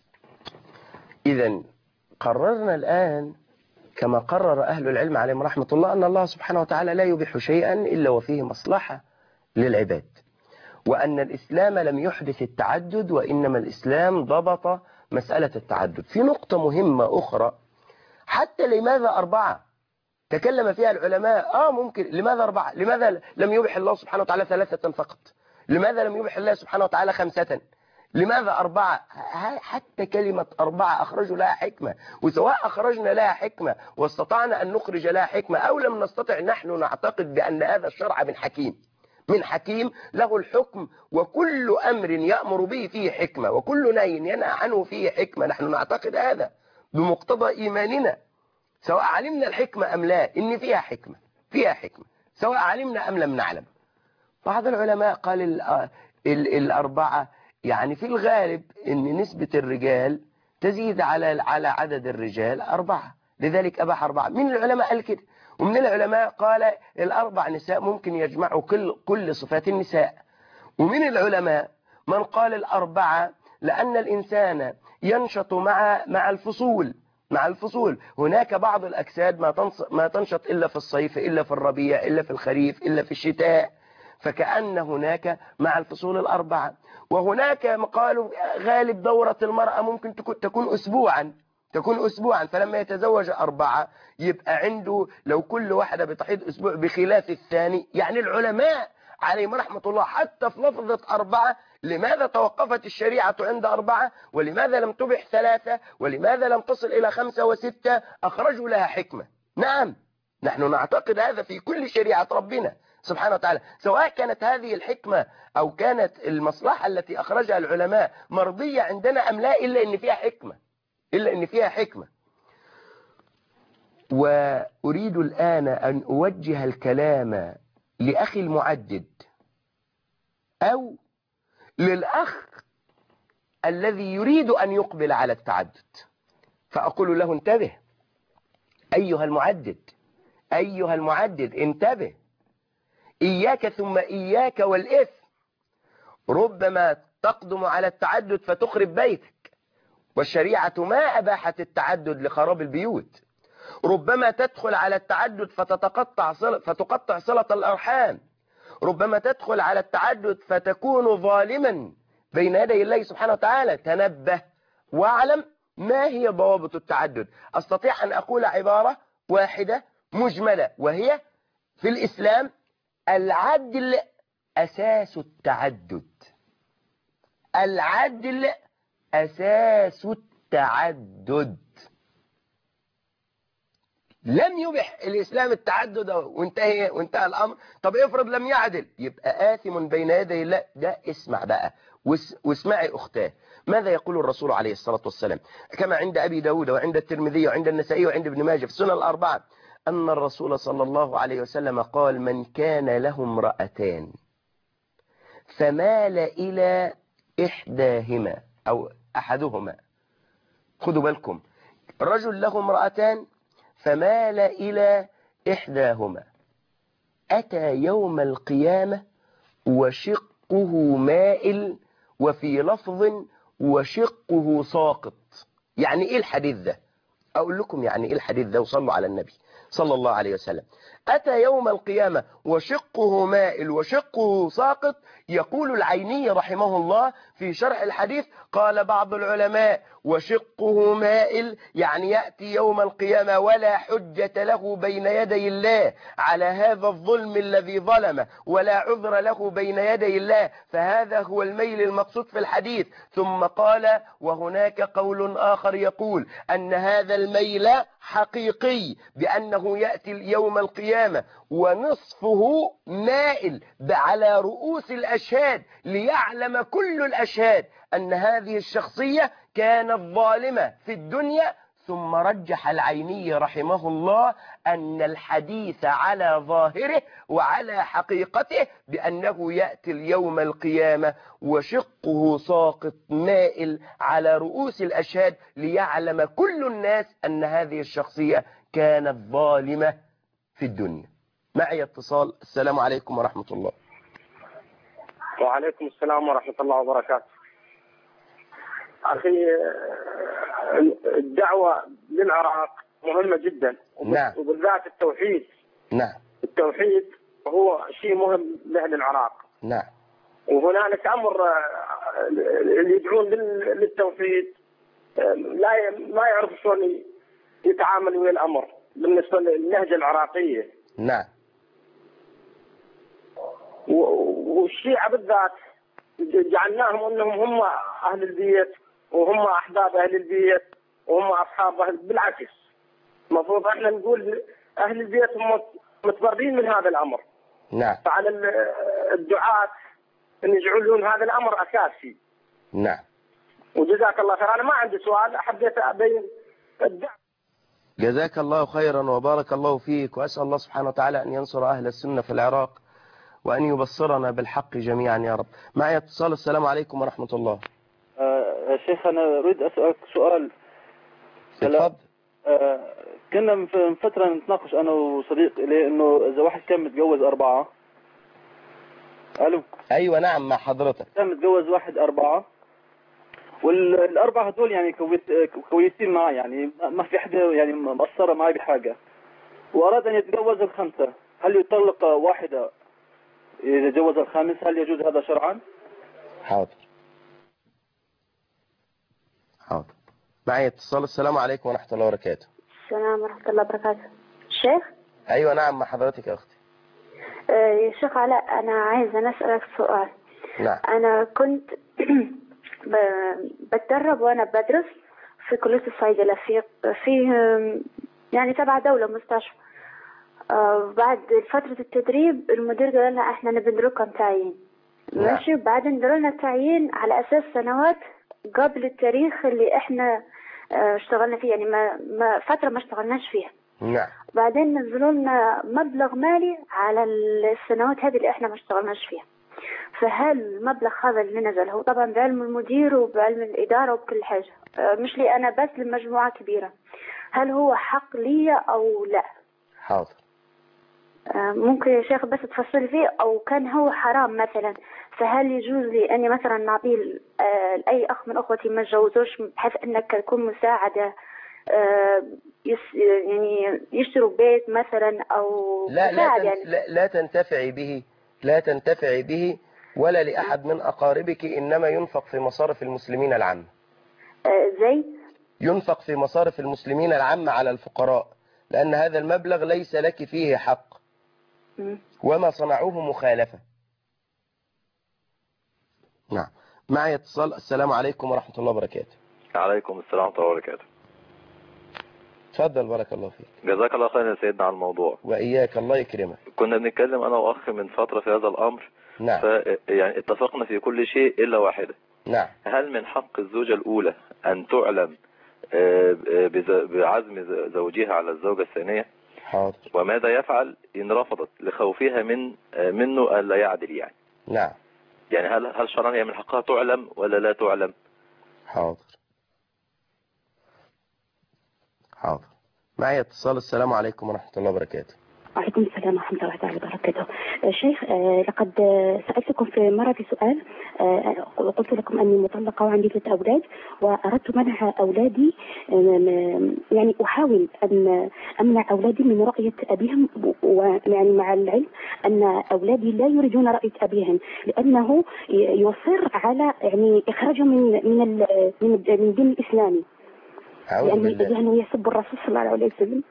[SPEAKER 1] إذن قررنا الآن كما قرر أهل العلم عليهم رحمة الله أن الله سبحانه وتعالى لا يبيح شيئا إلا وفيه مصلحة للعباد، وأن الإسلام لم يحدث التعدد، وإنما الإسلام ضبط مسألة التعدد. في نقطة مهمة أخرى، حتى لماذا 4 تكلم فيها العلماء. ممكن لماذا 4؟ لماذا لم يبح الله سبحانه وتعالى 3 فقط؟ لماذا لم يبح الله سبحانه وتعالى 5؟ لماذا 4؟ حتى كلمة 4 أخرجوا لها حكمة، وسواء أخرجنا لها حكمة واستطعنا أن نخرج لها حكمة أو لم نستطع، نحن نعتقد بأن هذا الشرع من حكيم له الحكم، وكل أمر يأمر به فيه حكمة، وكل نهي ينهى عنه فيه حكمة. نحن نعتقد هذا بمقتضى إيماننا، سواء علمنا الحكمة أم لا، إن فيها حكمة سواء علمنا أم لم نعلم. بعض العلماء قال 4 يعني في الغالب إن نسبة الرجال تزيد على عدد الرجال 4، لذلك أباح 4. من العلماء قال كده، ومن العلماء قال 4 نساء ممكن يجمعوا كل صفات النساء. ومن العلماء من قال 4 لأن الإنسان ينشط مع الفصول. هناك بعض الأجساد ما تنشط إلا في الصيف، إلا في الربيع، إلا في الخريف، إلا في الشتاء، فكأن هناك مع الفصول 4. وهناك قالوا غالب دورة المرأة ممكن تكون أسبوعا، فلما يتزوج 4 يبقى عنده لو كل واحدة بتحيض أسبوع بخلاف الثاني. يعني العلماء عليهم رحمة الله حتى في لفظة 4 لماذا توقفت الشريعة عند 4 ولماذا لم تبح 3 ولماذا لم تصل إلى 5 و6؟ أخرجوا لها حكمة. نعم، نحن نعتقد هذا في كل شريعة ربنا سبحانه وتعالى، سواء كانت هذه الحكمة أو كانت المصلحة التي أخرجها العلماء مرضية عندنا أم لا، إلا إن فيها حكمة. وأريد الآن أن أوجه الكلام لأخي المعدد أو للأخ الذي يريد أن يقبل على التعدد، فأقول له انتبه أيها المعدد، انتبه، إياك ثم إياك والإثم. ربما تقدم على التعدد فتخرب بيتك، والشريعة ما أباحت التعدد لخراب البيوت. ربما تدخل على التعدد فتقطع صلة الأرحام. ربما تدخل على التعدد فتكون ظالما بين يدي الله سبحانه وتعالى. تنبه واعلم ما هي ضوابط التعدد. أستطيع أن أقول عبارة واحدة مجملة، وهي في الإسلام العدل أساس التعدد. العدل أساس التعدد. لم يبح الإسلام التعدد وانتهى الأمر. طب افرض لم يعدل، يبقى آثم بين يدي الله. ده اسمع بقى واسمعي أختاه ماذا يقول الرسول عليه الصلاة والسلام، كما عند أبي داود وعند الترمذي وعند النسائي وعند ابن ماجه في السنن الأربعة، أن الرسول صلى الله عليه وسلم قال: من كان له امرأتان فمال إلى إحداهما أو أحدهما خدوا بالكم، رجل له امرأتان فمال إلى إحداهما، أتى يوم القيامة وشقه مائل، وفي لفظ وشقه ساقط. يعني إيه الحديث ده؟ أقول لكم يعني إيه الحديث ده، وصلوا على النبي صلى الله عليه وسلم. أتى يوم القيامة وشقه مائل وشقه ساقط. يقول العيني رحمه الله في شرح الحديث، قال بعض العلماء وشقه مائل يعني يأتي يوم القيامة ولا حجة له بين يدي الله على هذا الظلم الذي ظلمه، ولا عذر له بين يدي الله، فهذا هو الميل المقصود في الحديث. ثم قال وهناك قول آخر يقول أن هذا الميل حقيقي، بأنه يأتي يوم القيامة ونصفه مائل على رؤوس الأشهاد، ليعلم كل الأشهاد أن هذه الشخصية كانت ظالمة في الدنيا. ثم رجح العيني رحمه الله أن الحديث على ظاهره وعلى حقيقته بأنه يأتي اليوم القيامة وشقه ساقط مائل على رؤوس الأشهاد، ليعلم كل الناس أن هذه الشخصية كانت ظالمة في الدنيا. معي اتصال. السلام عليكم ورحمة الله.
[SPEAKER 11] وعليكم السلام ورحمة الله وبركاته. أخي، الدعوة للعراق مهمة جدا،
[SPEAKER 1] نعم.
[SPEAKER 11] وبالذات التوحيد.
[SPEAKER 1] نعم.
[SPEAKER 11] التوحيد هو شيء مهم لأهل العراق.
[SPEAKER 1] نعم.
[SPEAKER 11] وهنالك أمر اللي يدعون للتوحيد لا يعرف شلون يتعامل ويا الأمر بالنسبة للهجة العراقية.
[SPEAKER 1] نعم.
[SPEAKER 11] والشيعة بالذات جعلناهم أنهم هم أهل البيت، وهم أحباب أهل البيت، وهم أصحاب أهل. بالعكس، المفروض احنا نقول أهل البيت هم متضررين من هذا الأمر.
[SPEAKER 1] نعم.
[SPEAKER 11] فعلى الدعاة أن يجعلون هذا الأمر أساسي.
[SPEAKER 1] نعم.
[SPEAKER 11] وجزاك الله خير. أنا ما عندي سؤال، حبيت أبين الدعوة.
[SPEAKER 1] جزاك الله خيرا وبارك الله فيك، وأسأل الله سبحانه وتعالى أن ينصر أهل السنة في العراق، وأن يبصرنا بالحق جميعا يا رب. معي اتصال. السلام عليكم ورحمة الله.
[SPEAKER 12] يا شيخ، أنا أريد أسألك سؤال.
[SPEAKER 1] اتفضل.
[SPEAKER 12] كنا من فترة نتناقش أنا وصديق إليه إنه إذا واحد كان متجوز 4. ألو.
[SPEAKER 1] أيوة نعم مع حضرتك.
[SPEAKER 12] كان متجوز 1 4، وال4 هذول يعني كويسين معي، يعني ما في حدا يعني مقصرة معي بحاجة، وأراد أن يتجوز 5. هل يطلق واحدة إذا جوز 5؟ هل يجوز هذا شرعا؟
[SPEAKER 1] حاضر. حاضر. معي اتصال. السلام عليكم ورحمة الله وبركاته.
[SPEAKER 13] السلام ورحمة الله وبركاته. الشيخ؟
[SPEAKER 1] أيوة نعم مع حضرتك يا أختي.
[SPEAKER 13] يا شيخ علاء، أنا عايزة نسألك سؤال.
[SPEAKER 1] نعم.
[SPEAKER 13] أنا كنت بتدرب وأنا بدرس في كلية الصيدلة في يعني تبع دولة مستشفى. بعد فترة التدريب المدير قال لنا احنا نبي ندركم تعيين. ماشي. بعدين درنا تعيين على أساس سنوات قبل التاريخ اللي احنا اشتغلنا فيه، يعني ما فترة ما اشتغلناش فيها.
[SPEAKER 1] نعم.
[SPEAKER 13] بعدين نزلوا لنا مبلغ مالي على السنوات هذه اللي احنا ما اشتغلناش فيها. فهل المبلغ هذا اللي نزل هو طبعا بعلم المدير وبعلم الإدارة وبكل حاجة، مش لي أنا بس، لمجموعة كبيرة، هل هو حق لي أو لا؟
[SPEAKER 1] حاضر.
[SPEAKER 13] ممكن يا شيخ بس تفصل فيه، أو كان هو حرام مثلا، فهل يجوز لي أني مثلا نعطيه لأي أخ من أخوتي ما تجوزوش، بحيث أنك تكون مساعدة، يعني يشتروا بيت مثلا أو مساعد يعني.
[SPEAKER 1] لا تنتفعي به، لا تنتفعي به ولا لأحد من أقاربك، إنما ينفق في مصارف المسلمين العامة.
[SPEAKER 13] زي؟
[SPEAKER 1] ينفق في مصارف المسلمين العامة على الفقراء، لأن هذا المبلغ ليس لك فيه حق، وما صنعوه مخالفة. نعم. معي اتصال. السلام عليكم ورحمة الله وبركاته.
[SPEAKER 14] عليكم السلام ورحمة الله وبركاته.
[SPEAKER 1] تفضل بارك الله فيك.
[SPEAKER 14] جزاك الله خير يا سيدنا على الموضوع.
[SPEAKER 1] وإياك، الله يكرمك.
[SPEAKER 14] كنا بنتكلم أنا وأخ من فترة في هذا الأمر.
[SPEAKER 1] نعم.
[SPEAKER 14] يعني اتفقنا في كل شيء إلا واحدة.
[SPEAKER 1] نعم.
[SPEAKER 14] هل من حق الزوجة الأولى أن تعلم بعزم زوجها على الزوجة الثانية؟
[SPEAKER 1] حاضر.
[SPEAKER 14] وماذا يفعل إن رفضت لخوفها منه ألا يعدل يعني؟
[SPEAKER 1] نعم.
[SPEAKER 14] يعني هل شرعا هي من حقها تعلم ولا لا تعلم؟
[SPEAKER 1] حاضر. حاضر. معي اتصال. السلام عليكم ورحمة الله وبركاته.
[SPEAKER 15] وعليكم السلام ورحمة الله تعالى وبركاته. شيخ، لقد سألتكم في مرة في سؤال، قلت لكم أني مطلقة وعندي 3 أولاد، وأردت منع أولادي، يعني أحاول أن أمنع أولادي من رؤية أبيهم، ويعني مع العلم أن أولادي لا يريدون رؤية أبيهم، لأنه يصر على يعني إخراجهم من الدين الإسلامي، يعني يسب الرسول صلى الله عليه وسلم،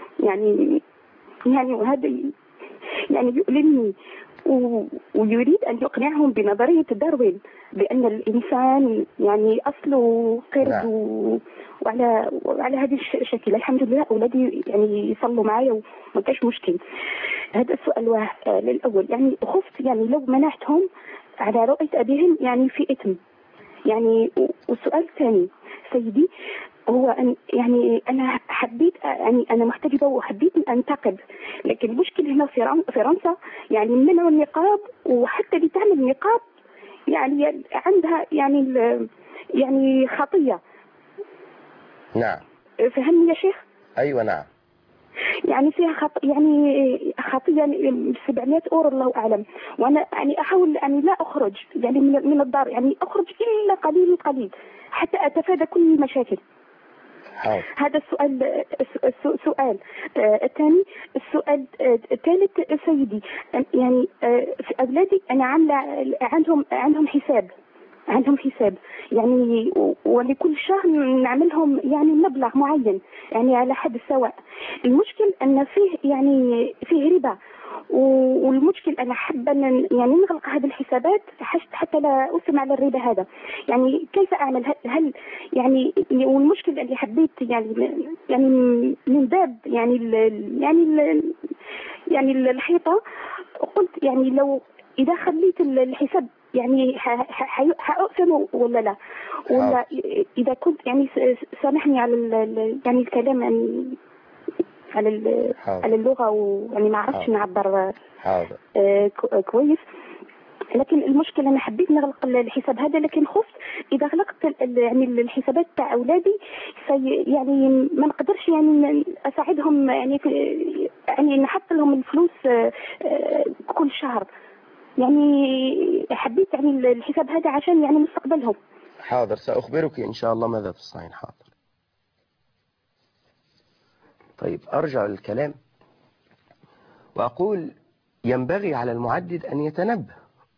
[SPEAKER 15] يعني وهذا يعني يؤلمني، ويريد أن يقنعهم بنظرية داروين بأن الإنسان يعني أصله قرد، وعلى هذه الشكل. الحمد لله أولادي يعني يصلوا معي وما كاش مشكل. هذا السؤال الأول، يعني خفت يعني لو منعتهم على رؤية أبيهم يعني في إثم يعني. والسؤال الثاني سيدي هو أن يعني أنا حبيت، يعني أنا محتجبة وحبيت أن أنتقب، لكن المشكلة هنا في فرنسا يعني منعوا النقاب، وحتى اللي تعمل نقاب يعني عندها يعني خطية.
[SPEAKER 1] نعم.
[SPEAKER 15] فهمني يا شيخ؟
[SPEAKER 1] أيوة نعم.
[SPEAKER 15] يعني فيها خطية 700 أورو الله أعلم. وأنا يعني أحاول أن لا أخرج يعني من الدار، يعني أخرج إلا قليل قليل حتى أتفادى كل المشاكل. هذا السؤال الثاني. السؤال الثالث سيدي، يعني في أولادي أنا عاملة عندهم حساب يعني، ولكل شهر نعملهم يعني مبلغ معين يعني على حد السواء. المشكل أن فيه ربا، والمشكل أنا حابة يعني نغلق هذه الحسابات حتى لا أسمع على الربا هذا. يعني كيف أعمل؟ هل يعني والمشكل اللي حبيت يعني من باب يعني الحيطة، قلت يعني لو إذا خليت الحساب يعني حأقسم ولا لا، ولا إذا كنت يعني سامحني على يعني الكلام يعني على اللغة، ويعني ما عرفتش نعبر كويس. لكن المشكلة أنا حبيت نغلق الحساب هذا، لكن خفت إذا غلقت يعني الحسابات تاع أولادي يعني ما نقدرش يعني أساعدهم يعني نحط لهم الفلوس كل شهر. يعني حبيت يعني الحساب هذا عشان يعني مستقبلهم.
[SPEAKER 1] حاضر، سأخبرك إن شاء الله ماذا تصنعين. حاضر. طيب أرجع للكلام وأقول ينبغي على المعدد أن يتنبه.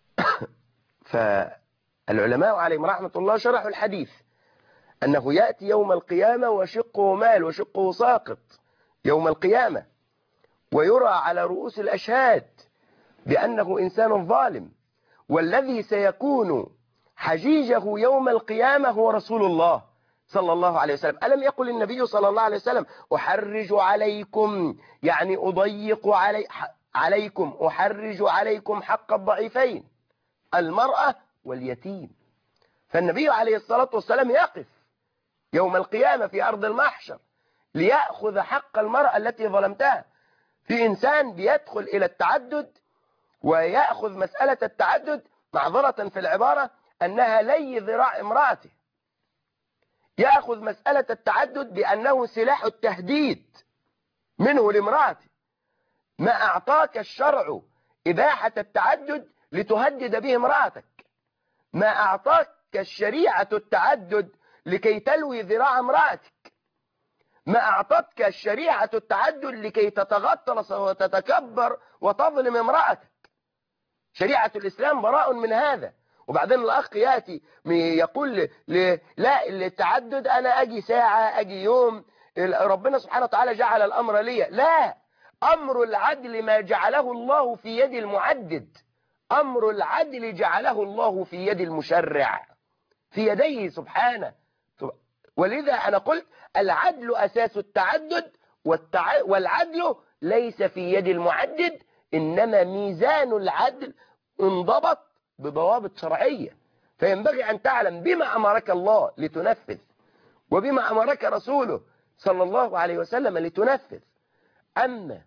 [SPEAKER 1] فالعلماء عليهم رحمة الله شرحوا الحديث أنه يأتي يوم القيامة وشقه مال وشقه ساقط يوم القيامة، ويرى على رؤوس الأشهاد بأنه إنسان ظالم، والذي سيكون حجيجه يوم القيامة هو رسول الله صلى الله عليه وسلم. ألم يقل النبي صلى الله عليه وسلم أحرج عليكم، يعني أضيق عليكم، أحرج عليكم حق الضعيفين المرأة واليتيم. فالنبي عليه الصلاة والسلام يقف يوم القيامة في أرض المحشر ليأخذ حق المرأة التي ظلمتها. في إنسان بيدخل إلى التعدد ويأخذ مسألة التعدد، معذرة في العبارة، أنها لي ذراع امرأته، يأخذ مسألة التعدد بأنه سلاح التهديد منه لامرأته. ما أعطاك الشرع إباحة التعدد لتهدد به امرأتك، ما أعطاك الشريعة التعدد لكي تلوي ذراع امرأتك، ما أعطتك الشريعة التعدد لكي تتغطرس وتتكبر وتظلم امرأتك. شريعة الإسلام براء من هذا. وبعدين الأخ يأتي يقول لا التعدد أنا أجي ساعة أجي يوم، ربنا سبحانه وتعالى جعل الأمر لي. لا، أمر العدل ما جعله الله في يد المعدد، أمر العدل جعله الله في يد المشرع، في يديه سبحانه. ولذا أنا قلت العدل أساس التعدد، والعدل ليس في يد المعدد، إنما ميزان العدل انضبط بضوابط شرعية. فينبغي أن تعلم بما أمرك الله لتنفذ، وبما أمرك رسوله صلى الله عليه وسلم لتنفذ. أما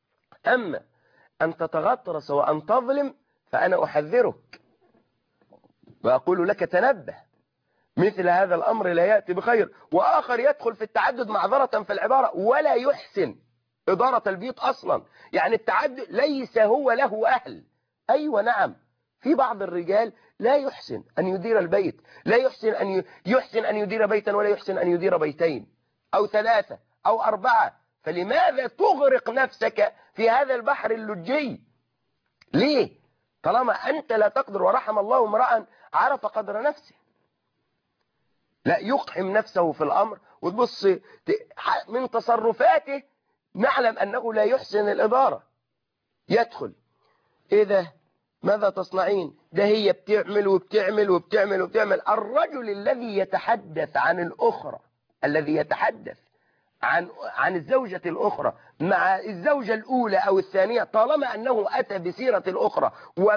[SPEAKER 1] أن تتغطرس وأن تظلم فأنا أحذرك وأقول لك تنبه، مثل هذا الأمر لا يأتي بخير. وآخر يدخل في التعدد معذرة في العبارة ولا يحسن إدارة البيت أصلا، يعني التعدد ليس هو له أهل. أيوة نعم، في بعض الرجال لا يحسن أن يدير البيت، لا يحسن أن يدير بيتا، ولا يحسن أن يدير بيتين أو 3 أو 4. فلماذا تغرق نفسك في هذا البحر اللجي؟ ليه؟ طالما أنت لا تقدر. ورحم الله امرأ عرف قدر نفسه، لا يقحم نفسه في الأمر. وتبص من تصرفاته نعلم أنه لا يحسن الإدارة. يدخل إيه ده؟ ماذا تصنعين؟ ده هي بتعمل وبتعمل وبتعمل وبتعمل. الرجل الذي يتحدث عن الأخرى، الذي يتحدث عن الزوجة الأخرى مع الزوجة الأولى أو الثانية، طالما أنه أتى بسيرة الأخرى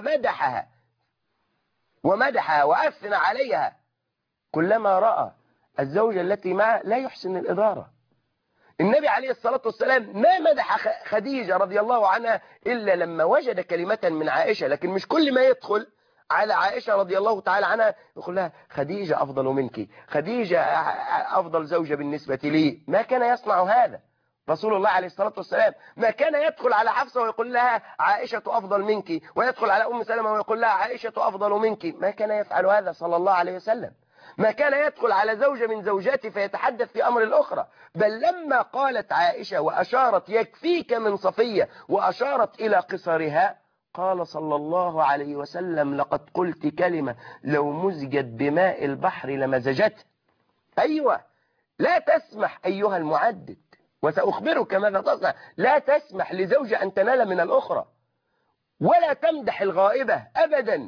[SPEAKER 1] ومدحها وأثنى عليها، كلما رأى الزوجة التي معه لا يحسن الإدارة. النبي عليه الصلاة والسلام ما مدح خديجة رضي الله عنها إلا لما وجد كلمة من عائشة، لكن مش كل ما يدخل على عائشة رضي الله تعالى عنها يقول لها خديجة أفضل منك، خديجة أفضل زوجة بالنسبة لي. ما كان يصنع هذا رسول الله عليه الصلاة والسلام. ما كان يدخل على حفصة ويقول لها عائشة أفضل منك، ويدخل على أم سلمة ويقول لها عائشة أفضل منك. ما كان يفعل هذا صلى الله عليه وسلم. ما كان يدخل على زوجة من زوجاته فيتحدث في أمر الأخرى. بل لما قالت عائشة وأشارت يكفيك من صفية وأشارت إلى قصرها، قال صلى الله عليه وسلم لقد قلت كلمة لو مزجت بماء البحر لمزجته. أيوة، لا تسمح أيها المعدد، وسأخبرك ماذا تصنع. لا تسمح لزوجة أن تنال من الأخرى، ولا تمدح الغائبة أبدا.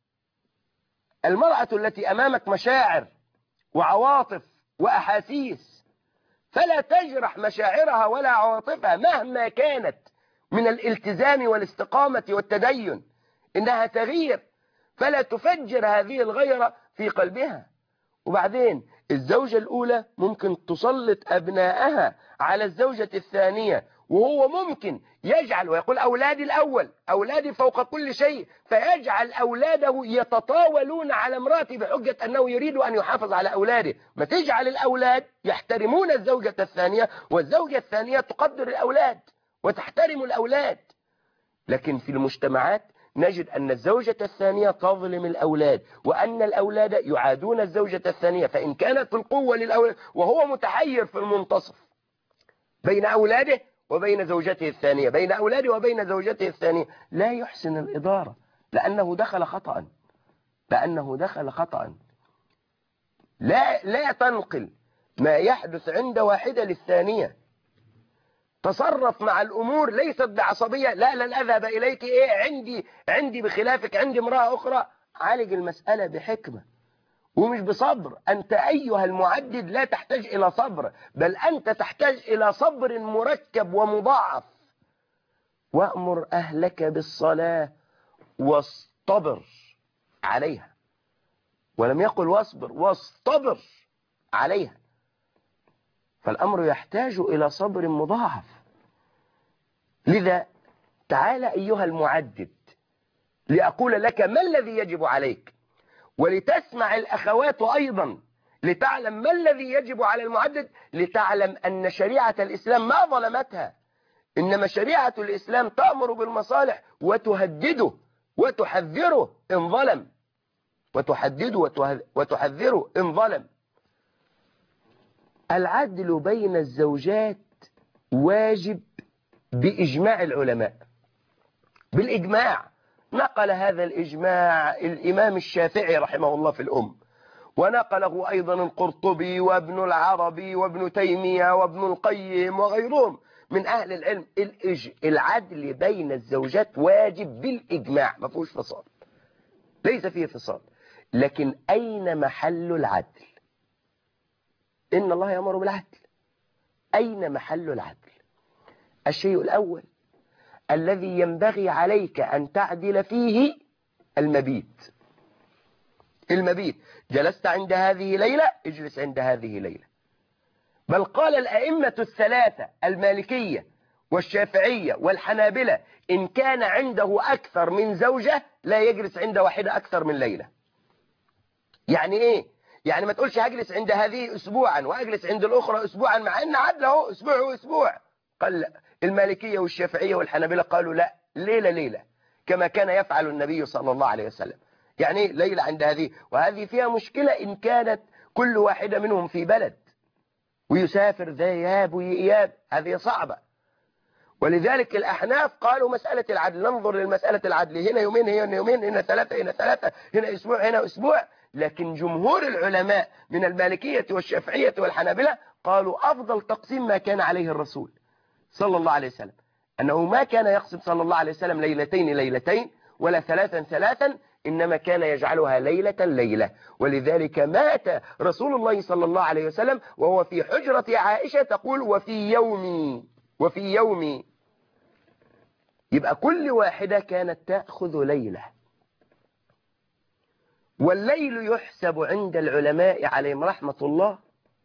[SPEAKER 1] المرأة التي أمامك مشاعر وعواطف وأحاسيس، فلا تجرح مشاعرها ولا عواطفها مهما كانت من الالتزام والاستقامة والتدين. إنها تغير، فلا تفجر هذه الغيرة في قلبها. وبعدين الزوجة الأولى ممكن تسلط أبنائها على الزوجة الثانية، وهو ممكن يجعل ويقول أولادي الأول، أولادي فوق كل شيء، فيجعل أولاده يتطاولون على امرأته بحجة أنه يريد أن يحافظ على أولاده. ما تجعل الأولاد يحترمون الزوجة الثانية، والزوجة الثانية تقدر الأولاد وتحترم الأولاد. لكن في المجتمعات نجد أن الزوجة الثانية تظلم الأولاد، وأن الأولاد يعادون الزوجة الثانية، فإن كانت القوة للأولاد وهو متحير في المنتصف بين أولاده وبين زوجته الثانية، بين أولاده وبين زوجته الثانية، لا يحسن الإدارة، لأنه دخل خطأ. لا تنقل ما يحدث عند واحدة للثانية. تصرف مع الأمور ليست بعصبية، لا لن أذهب إليك، عندي بخلافك، عندي امرأة أخرى. عالج المسألة بحكمة ومش بصبر. أنت أيها المعدد لا تحتاج إلى صبر، بل أنت تحتاج إلى صبر مركب ومضاعف. وأمر أهلك بالصلاة واصطبر عليها، ولم يقل واصبر، واصطبر عليها. فالأمر يحتاج إلى صبر مضاعف. لذا تعال أيها المعدد لأقول لك ما الذي يجب عليك، ولتسمع الأخوات أيضا لتعلم ما الذي يجب على المعدد، لتعلم أن شريعة الإسلام ما ظلمتها، إنما شريعة الإسلام تأمر بالمصالح وتهدده وتحذره إن ظلم، وتحذره إن ظلم. العدل بين الزوجات واجب بإجماع العلماء، بالإجماع. نقل هذا الإجماع الإمام الشافعي رحمه الله في الأم، ونقله أيضا القرطبي وابن العربي وابن تيمية وابن القيم وغيرهم من أهل العلم. العدل بين الزوجات واجب بالإجماع، ما فيهوش فصال، ليس فيه فصال. لكن أين محل العدل؟ إن الله يأمر بالعدل. أين محل العدل؟ الشيء الأول الذي ينبغي عليك أن تعدل فيه المبيت. جلست عند هذه ليلة، اجلس عند هذه ليلة. بل قال الأئمة الثلاثة المالكية والشافعية والحنابلة إن كان عنده أكثر من زوجة لا يجلس عند واحدة أكثر من ليلة. يعني إيه؟ يعني ما تقولش هجلس عند هذه أسبوعا وأجلس عند الأخرى أسبوعا، مع أن عدل اهو أسبوع وأسبوع. قال لا. المالكية والشافعية والحنابلة قالوا لا، ليلة ليلة كما كان يفعل النبي صلى الله عليه وسلم. يعني ليلة عند هذه، وهذه فيها مشكلة إن كانت كل واحدة منهم في بلد ويسافر ذهاب وإياب، هذه صعبة. ولذلك الأحناف قالوا مسألة العدل، ننظر للمسألة العدل، هنا يومين هنا يومين، هنا ثلاثة هنا ثلاثة، هنا أسبوع هنا أسبوع. لكن جمهور العلماء من المالكية والشافعية والحنابلة قالوا أفضل تقسيم ما كان عليه الرسول صلى الله عليه وسلم، أنه ما كان يقسم صلى الله عليه وسلم ليلتين ليلتين ولا ثلاثا ثلاثا، إنما كان يجعلها ليلة ليلة. ولذلك مات رسول الله صلى الله عليه وسلم وهو في حجرة عائشة تقول وفي يومي. يبقى كل واحدة كانت تأخذ ليلة. والليل يحسب عند العلماء عليهم رحمة الله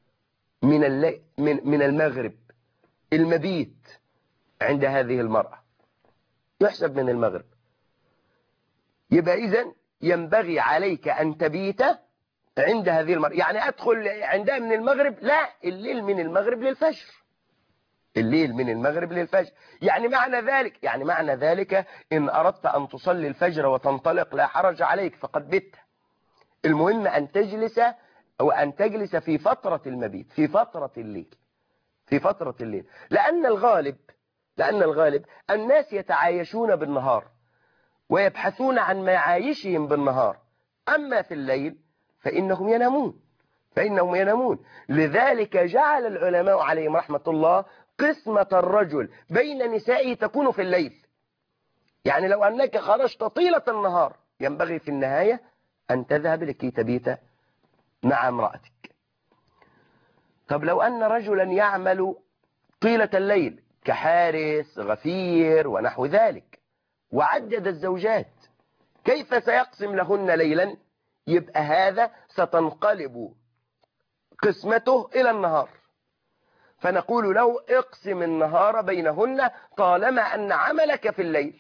[SPEAKER 1] من المغرب، المبيت عند هذه المرأة يحسب من المغرب. يبقى إذن ينبغي عليك أن تبيت عند هذه المرأة. يعني أدخل عندها من المغرب؟ لا، الليل من المغرب للفجر، الليل من المغرب للفجر. يعني معنى ذلك إن أردت أن تصلي الفجر وتنطلق لا حرج عليك، فقد بت. المهم أن تجلس في فترة المبيت، في فترة الليل. لأن الغالب الناس يتعايشون بالنهار ويبحثون عن معايشهم بالنهار، أما في الليل فإنهم ينامون. لذلك جعل العلماء عليهم رحمة الله قسمة الرجل بين نسائه تكون في الليل. يعني لو أنك خرجت طيلة النهار ينبغي في النهاية أن تذهب لكي تبيت مع امرأتك. طب لو أن رجلا يعمل طيلة الليل كحارس غفير ونحو ذلك وعدد الزوجات، كيف سيقسم لهن ليلا؟ يبقى هذا ستنقلب قسمته إلى النهار، فنقول له اقسم النهار بينهن طالما أن عملك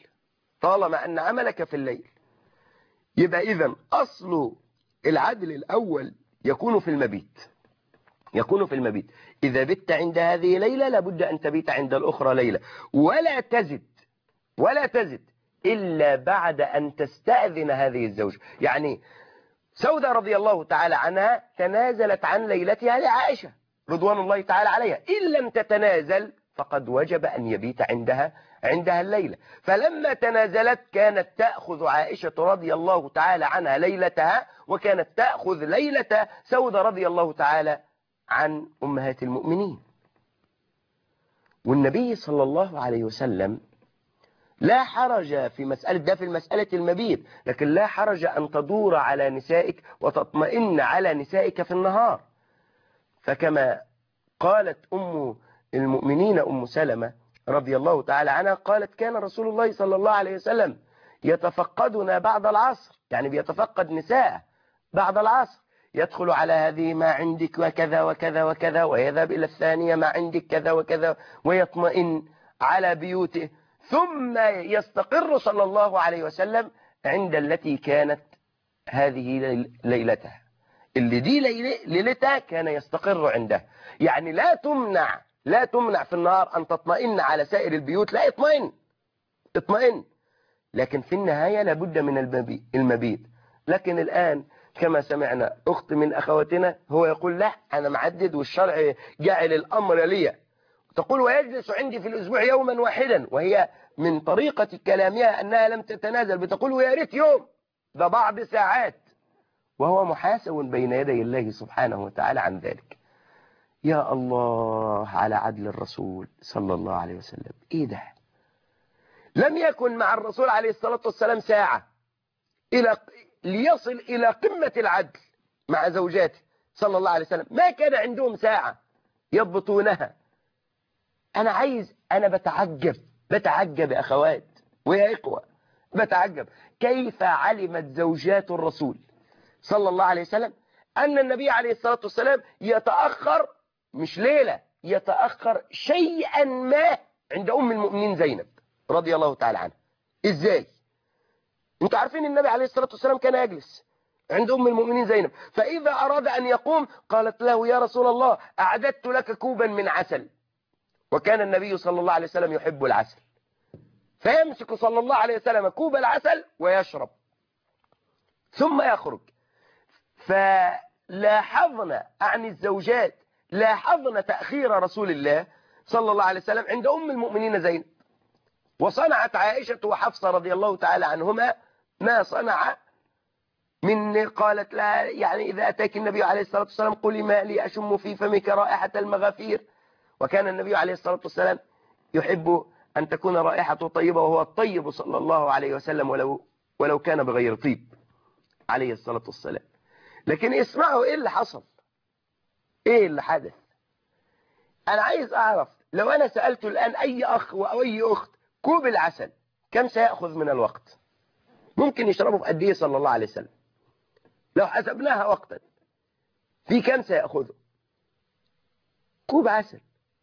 [SPEAKER 1] في الليل. يبقى إذن أصل العدل الأول يكون في المبيت. إذا بت عند هذه ليلة لابد أن تبيت عند الأخرى ليلة، ولا تزد إلا بعد أن تستأذن هذه الزوجة. يعني سودة رضي الله تعالى عنها تنازلت عن ليلتها لعائشة رضوان الله تعالى عليها، إن لم تتنازل فقد وجب أن يبيت عندها الليلة. فلما تنازلت كانت تأخذ عائشة رضي الله تعالى عنها ليلتها، وكانت تأخذ ليلة سودة رضي الله تعالى عن أمهات المؤمنين. والنبي صلى الله عليه وسلم لا حرج في مسألة المبيت، لكن لا حرج أن تدور على نسائك وتطمئن على نسائك في النهار. فكما قالت أم المؤمنين أم سلمة رضي الله تعالى عنها، قالت كان رسول الله صلى الله عليه وسلم يتفقدنا بعد العصر، يعني بيتفقد نساء بعد العصر، يدخل على هذه ما عندك وكذا وكذا وكذا، ويذهب إلى الثانية ما عندك كذا وكذا، ويطمئن على بيوته، ثم يستقر صلى الله عليه وسلم عند التي كانت هذه ليلتها، اللي دي ليلتها كان يستقر عندها. يعني لا تمنع في النهار أن تطمئن على سائر البيوت، لا اطمئن، لكن في النهاية لابد من المبيت. لكن الآن كما سمعنا أخت من أخواتنا هو يقول لا أنا معدد والشرع جعل الأمر لي، تقول ويجلس عندي في الأسبوع يوما واحدا، وهي من طريقة كلامها أنها لم تتنازل، بتقول ويا ريت يوم، ده بعض ساعات، وهو محاسب بين يدي الله سبحانه وتعالى عن ذلك. يا الله على عدل الرسول صلى الله عليه وسلم. إيه ده؟ لم يكن مع الرسول عليه الصلاة والسلام ساعة ليصل إلى قمة العدل مع زوجاته صلى الله عليه وسلم، ما كان عندهم ساعة يضبطونها. أنا بتعجب يا أخوات ويا إخوة، بتعجب كيف علمت زوجات الرسول صلى الله عليه وسلم أن النبي عليه الصلاة والسلام يتأخر، مش ليلة، يتأخر شيئا ما عند أم المؤمنين زينب رضي الله تعالى عنها. إزاي؟ انتوا عارفين النبي عليه الصلاة والسلام كان يجلس عند أم المؤمنين زينب، فإذا أراد أن يقوم قالت له يا رسول الله أعددت لك كوبا من عسل، وكان النبي صلى الله عليه وسلم يحب العسل، فيمسك صلى الله عليه وسلم كوب العسل ويشرب ثم يخرج. فلاحظنا عن الزوجات لاحظنا تأخير رسول الله صلى الله عليه وسلم عند أم المؤمنين زينب، وصنعت عائشة وحفصة رضي الله تعالى عنهما ما صنع من قالت لها يعني إذا أتاك النبي عليه الصلاة والسلام قولي ما لي أشم في فمك رائحة المغافير، وكان النبي عليه الصلاة والسلام يحب أن تكون رائحته طيبة، وهو الطيب صلى الله عليه وسلم ولو كان بغير طيب عليه الصلاة والسلام. لكن اسمعوا إيه اللي حصل، إيه اللي حدث. أنا عايز أعرف لو أنا سألت الآن أي أخ أو أي أخت كوب العسل كم سيأخذ من الوقت؟ ممكن يشربه في قد إيه صلى الله عليه وسلم؟ لو حسبناها وقتا في كم سيأخذه؟ كوب عسل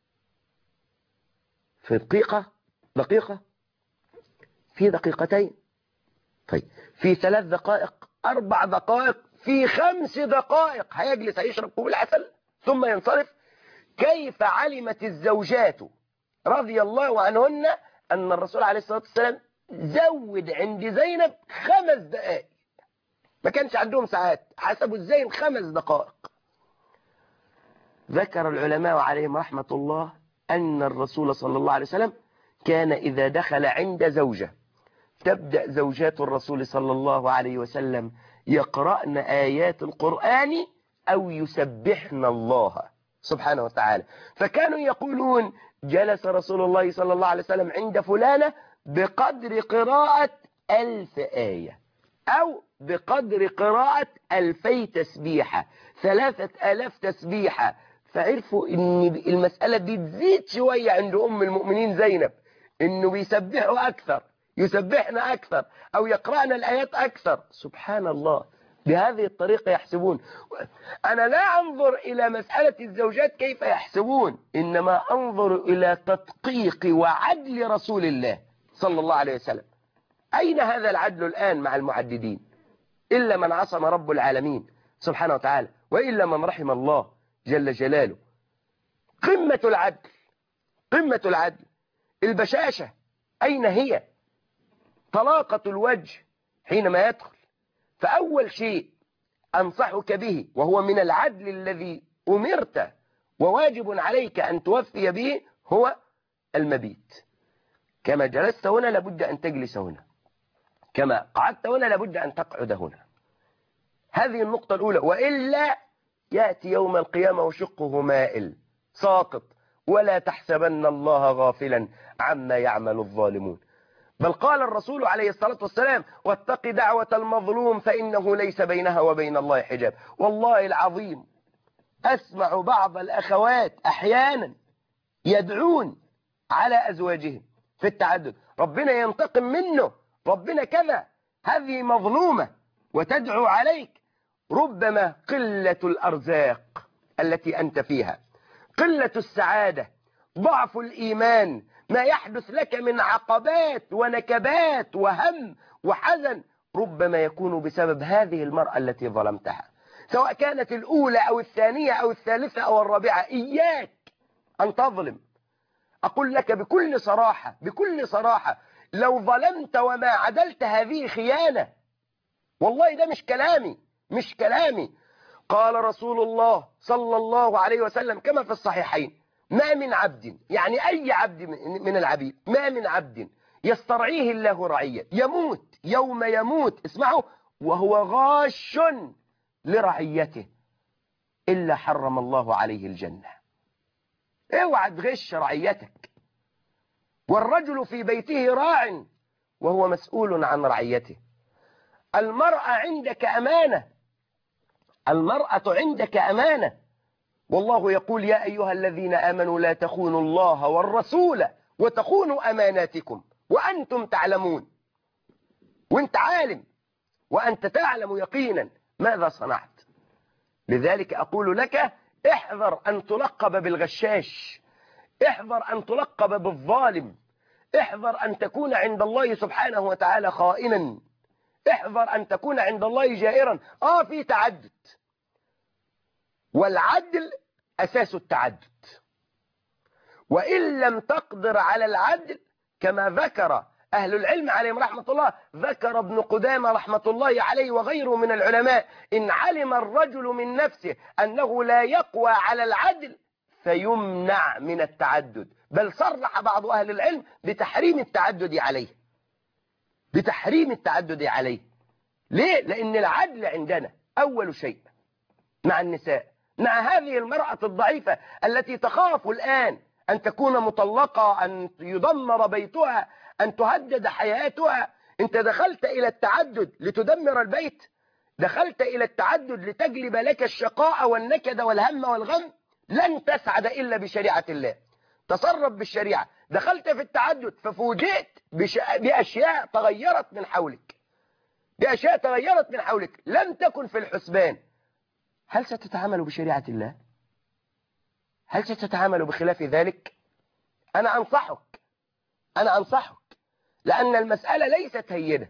[SPEAKER 1] في دقيقة في دقيقتين، طيب في 3 دقائق 4 دقائق في 5 دقائق هيجلس هيشرب كوب العسل ثم ينصرف. كيف علمت الزوجات رضي الله عنهن أن الرسول عليه الصلاة والسلام زود عند زينب 5 دقائق؟ ما كانش عندهم ساعات، حسبوا ازاي 5 دقائق. ذكر العلماء عليهم رحمة الله أن الرسول صلى الله عليه وسلم كان إذا دخل عند زوجة تبدأ زوجات الرسول صلى الله عليه وسلم يقرأن آيات القرآن أو يسبحن الله سبحانه وتعالى، فكانوا يقولون جلس رسول الله صلى الله عليه وسلم عند فلانة بقدر قراءة 1000 آية أو بقدر قراءة 2000 تسبيحة 3000 تسبيحة. فعرفوا ان المسألة دي تزيد شوية عند أم المؤمنين زينب، انه بيسبحوا أكثر يسبحنا أكثر أو يقرأنا الآيات أكثر. سبحان الله، بهذه الطريقة يحسبون. أنا لا أنظر إلى مسألة الزوجات كيف يحسبون، إنما أنظر إلى تدقيق وعدل رسول الله صلى الله عليه وسلم. أين هذا العدل الآن مع المعددين؟ إلا من عصم رب العالمين سبحانه وتعالى، وإلا من رحم الله جل جلاله. قمة العدل، قمة العدل. البشاشة أين هي؟ طلاقة الوجه حينما يدخل. فأول شيء أنصحك به وهو من العدل الذي أمرت وواجب عليك أن توفي به هو المبيت. كما جلست هنا لابد أن تجلس هنا، كما قعدت هنا لابد أن تقعد هنا. هذه النقطة الأولى، وإلا يأتي يوم القيامة وشقه مائل ساقط، ولا تحسبن الله غافلا عما يعمل الظالمون. بل قال الرسول عليه الصلاة والسلام واتق دعوة المظلوم فإنه ليس بينها وبين الله حجاب. والله العظيم أسمع بعض الأخوات أحيانا يدعون على أزواجهم في التعدد، ربنا ينتقم منه، ربنا كذا، هذه مظلومة وتدعو عليك. ربما قلة الأرزاق التي أنت فيها، قلة السعادة، ضعف الإيمان، ما يحدث لك من عقبات ونكبات وهم وحزن ربما يكون بسبب هذه المرأة التي ظلمتها، سواء كانت الأولى أو الثانية أو الثالثة أو الرابعة. إياك أن تظلم. أقول لك بكل صراحة، بكل صراحة، لو ظلمت وما عدلت هذه خيانة. والله ده مش كلامي، مش كلامي. قال رسول الله صلى الله عليه وسلم كما في الصحيحين ما من عبد، يعني أي عبد من العبيد، ما من عبد يسترعيه الله رعية يموت يوم يموت، اسمعوا، وهو غاش لرعيته إلا حرم الله عليه الجنة. اوعى تغش رعيتك. والرجل في بيته راع وهو مسؤول عن رعيته. المرأة عندك أمانة، المرأة عندك أمانة. والله يقول يا أيها الذين آمنوا لا تخونوا الله والرسول وتخونوا أماناتكم وأنتم تعلمون. وانت عالم وأنت تعلم يقينا ماذا صنعت. لذلك أقول لك احذر أن تلقب بالغشاش، احذر أن تلقب بالظالم، احذر أن تكون عند الله سبحانه وتعالى خائنا، احذر أن تكون عند الله جائرا. في تعدد، والعدل أساس التعدد، وإن لم تقدر على العدل كما ذكر أهل العلم عليهم رحمة الله، ذكر ابن قدامة رحمة الله عليه وغيره من العلماء: إن علم الرجل من نفسه أنه لا يقوى على العدل فيمنع من التعدد. بل صرح بعض أهل العلم بتحريم التعدد عليه، بتحريم التعدد عليه. ليه؟ لأن العدل عندنا أول شيء مع النساء، مع هذه المرأة الضعيفة التي تخاف الآن أن تكون مطلقة، أن يدمر بيتها، أن تهدد حياتها. أنت دخلت إلى التعدد لتدمر البيت؟ دخلت إلى التعدد لتجلب لك الشقاء والنكد والهم والغم؟ لن تسعد إلا بشريعة الله. تصرف بالشريعة. دخلت في التعدد ففوجئت بأشياء تغيرت من حولك، بأشياء تغيرت من حولك لم تكن في الحسبان. هل ستتعامل بشريعة الله؟ هل ستتعامل بخلاف ذلك؟ أنا أنصحك، لأن المسألة ليست هينة.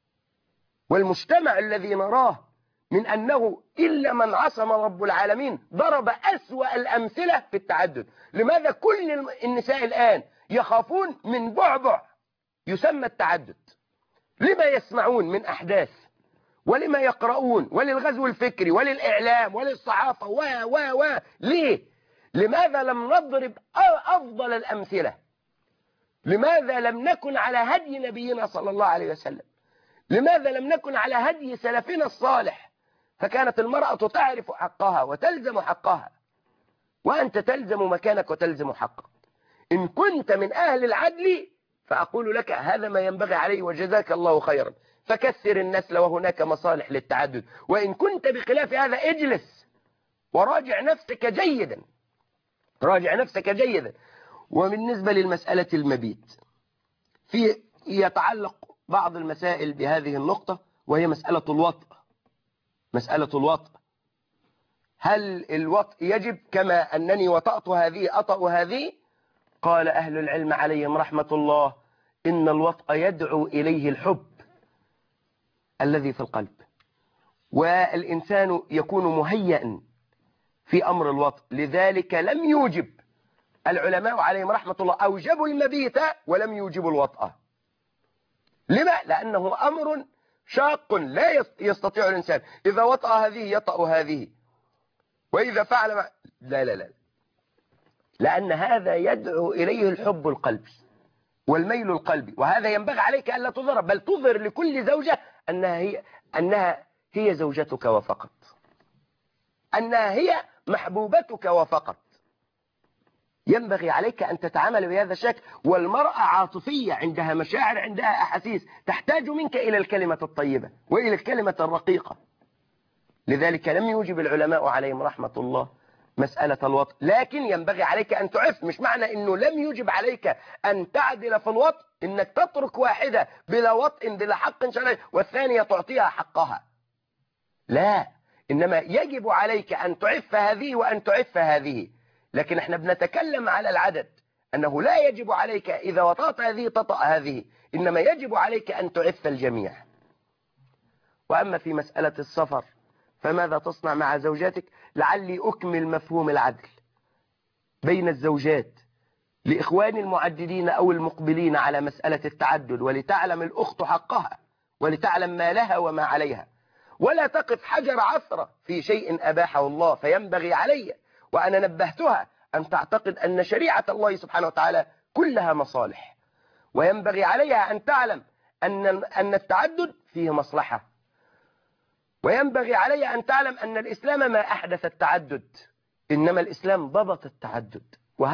[SPEAKER 1] والمجتمع الذي نراه من أنه إلا من عصم رب العالمين ضرب أسوأ الأمثلة في التعدد. لماذا كل النساء الآن يخافون من بعبع يسمى التعدد؟ لما يسمعون من أحداث، ولما يقرؤون، وللغزو الفكري، وللإعلام، وللصحافة ليه؟ لماذا لم نضرب أفضل الأمثلة؟ لماذا لم نكن على هدي نبينا صلى الله عليه وسلم؟ لماذا لم نكن على هدي سلفنا الصالح؟ فكانت المرأة تعرف حقها وتلزم حقها، وأنت تلزم مكانك وتلزم حقك. إن كنت من أهل العدل فأقول لك هذا ما ينبغي عليه وجزاك الله خيرا، فكثر النسل وهناك مصالح للتعدد. وإن كنت بخلاف هذا اجلس وراجع نفسك جيدا، راجع نفسك جيدا. وبالنسبة للمسألة المبيت، يتعلق بعض المسائل بهذه النقطة، وهي مسألة الوطء. مسألة الوطء، هل الوطء يجب كما أنني وطأت هذه أطأ هذه؟ قال أهل العلم عليهم رحمة الله: إن الوطء يدعو إليه الحب الذي في القلب، والإنسان يكون مهيئا في أمر الوطء. لذلك لم يوجب العلماء عليهم رحمة الله، أوجبوا المبيت ولم يوجبوا الوطأ. لما؟ لأنه أمر شاق لا يستطيع الإنسان. إذا وطأ هذه يطأ هذه، وإذا فعل لا، لأن هذا يدعو إليه الحب القلبي والميل القلبي، وهذا ينبغي عليك ألا تظهر، بل تظهر لكل زوجة أنها هي زوجتك وفقط، أنها هي محبوبتك وفقط. ينبغي عليك أن تتعامل بهذا الشكل. والمرأة عاطفية، عندها مشاعر، عندها أحاسيس، تحتاج منك إلى الكلمة الطيبة وإلى الكلمة الرقيقة. لذلك لم يوجب العلماء عليهم رحمة الله مسألة الوطء، لكن ينبغي عليك أن تعف. مش معنى أنه لم يوجب عليك أن تعدل في الوطء أنك تترك واحدة بلا وطء بلا حق شرعي والثانية تعطيها حقها، لا، إنما يجب عليك أن تعف هذه وأن تعف هذه. لكن احنا بنتكلم على العدد، أنه لا يجب عليك إذا وطأت هذه تطأ هذه، إنما يجب عليك أن تعف الجميع. وأما في مسألة السفر فماذا تصنع مع زوجاتك؟ لعلي أكمل مفهوم العدل بين الزوجات لإخواني المعددين أو المقبلين على مسألة التعدد، ولتعلم الأخت حقها، ولتعلم ما لها وما عليها، ولا تقف حجر عثرة في شيء أباحه الله. فينبغي علي، وأنا نبهتها، أن تعتقد أن شريعة الله سبحانه وتعالى كلها مصالح، وينبغي عليها أن تعلم أن التعدد فيه مصلحة، وينبغي عليها أن تعلم أن الإسلام ما أحدث التعدد، إنما الإسلام ضبط التعدد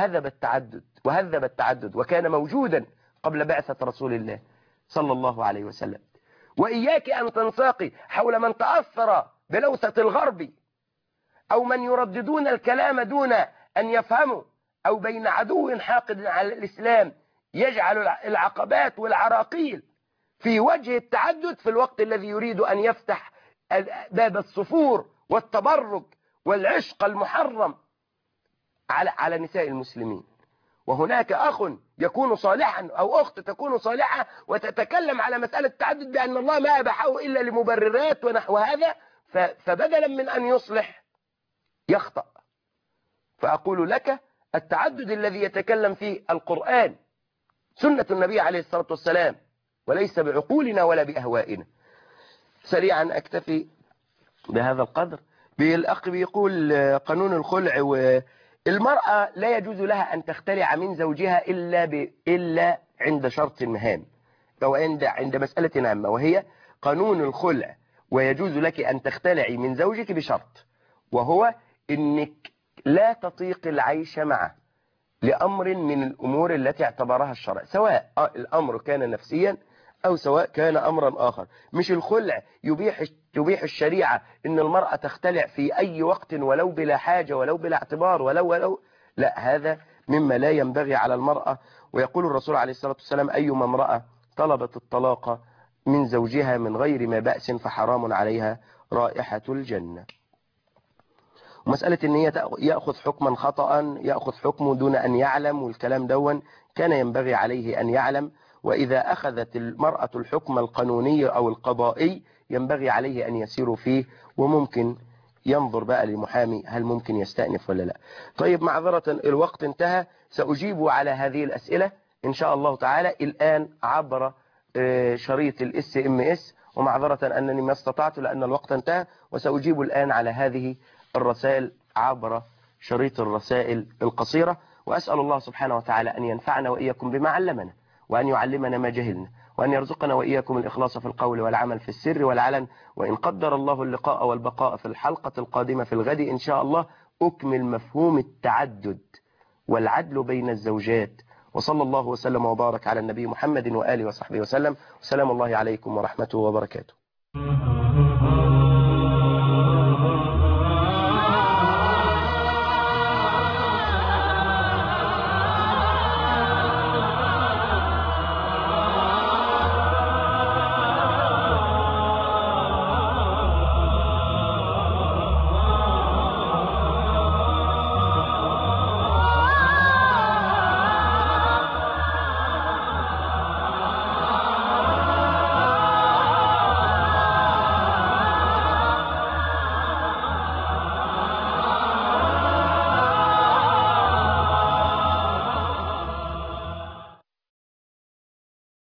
[SPEAKER 1] وهذب التعدد وكان موجودا قبل بعثة رسول الله صلى الله عليه وسلم. وإياك أن تنساقي حول من تأثر بلوثة الغرب، أو من يرددون الكلام دون أن يفهموا، أو بين عدو حاقد على الإسلام يجعل العقبات والعراقيل في وجه التعدد في الوقت الذي يريد أن يفتح باب الصفور والتبرج والعشق المحرم على نساء المسلمين. وهناك أخ يكون صالحا أو أخت تكون صالحة وتتكلم على مسألة التعدد بأن الله ما أباحه إلا لمبررات ونحو هذا، فبدلا من أن يصلح يخطأ. فأقول لك التعدد الذي يتكلم فيه القرآن سنة النبي عليه الصلاة والسلام، وليس بعقولنا ولا بأهوائنا. سريعا أكتفي بهذا القدر. بالأخ بيقول قانون الخلع، والمرأة لا يجوز لها أن تختلع من زوجها إلا عند شرط هام، أو عند مسألة عامة، وهي قانون الخلع. ويجوز لك أن تختلعي من زوجك بشرط، وهو إنك لا تطيق العيش معه لأمر من الأمور التي اعتبرها الشرع، سواء الأمر كان نفسيا أو سواء كان أمرا آخر. مش الخلع يبيح الشريعة إن المرأة تختلع في أي وقت ولو بلا حاجة ولو بلا اعتبار ولو لا، هذا مما لا ينبغي على المرأة. ويقول الرسول عليه الصلاة والسلام أيما امرأة طلبت الطلاق من زوجها من غير ما بأس فحرام عليها رائحة الجنة. مسألة ان هي يأخذ حكما خطأ، يأخذ حكمه دون أن يعلم، والكلام دون كان ينبغي عليه أن يعلم. وإذا أخذت المرأة الحكم القانوني أو القضائي ينبغي عليه أن يسير فيه، وممكن ينظر بقى لمحامي هل ممكن يستأنف ولا لا. طيب معذرة الوقت انتهى، سأجيب على هذه الأسئلة إن شاء الله تعالى الآن عبر شريط الSMS، ومعذرة أنني ما استطعت لأن الوقت انتهى، وسأجيب الآن على هذه الرسائل عبر شريط الرسائل القصيرة. وأسأل الله سبحانه وتعالى أن ينفعنا وإياكم بما علمنا، وأن يعلمنا ما جهلنا، وأن يرزقنا وإياكم الإخلاص في القول والعمل في السر والعلن. وإن قدر الله اللقاء والبقاء في الحلقة القادمة في الغد إن شاء الله أكمل مفهوم التعدد والعدل بين الزوجات. وصلى الله وسلم وبارك على النبي محمد وآله وصحبه وسلم، وسلام الله عليكم ورحمته وبركاته.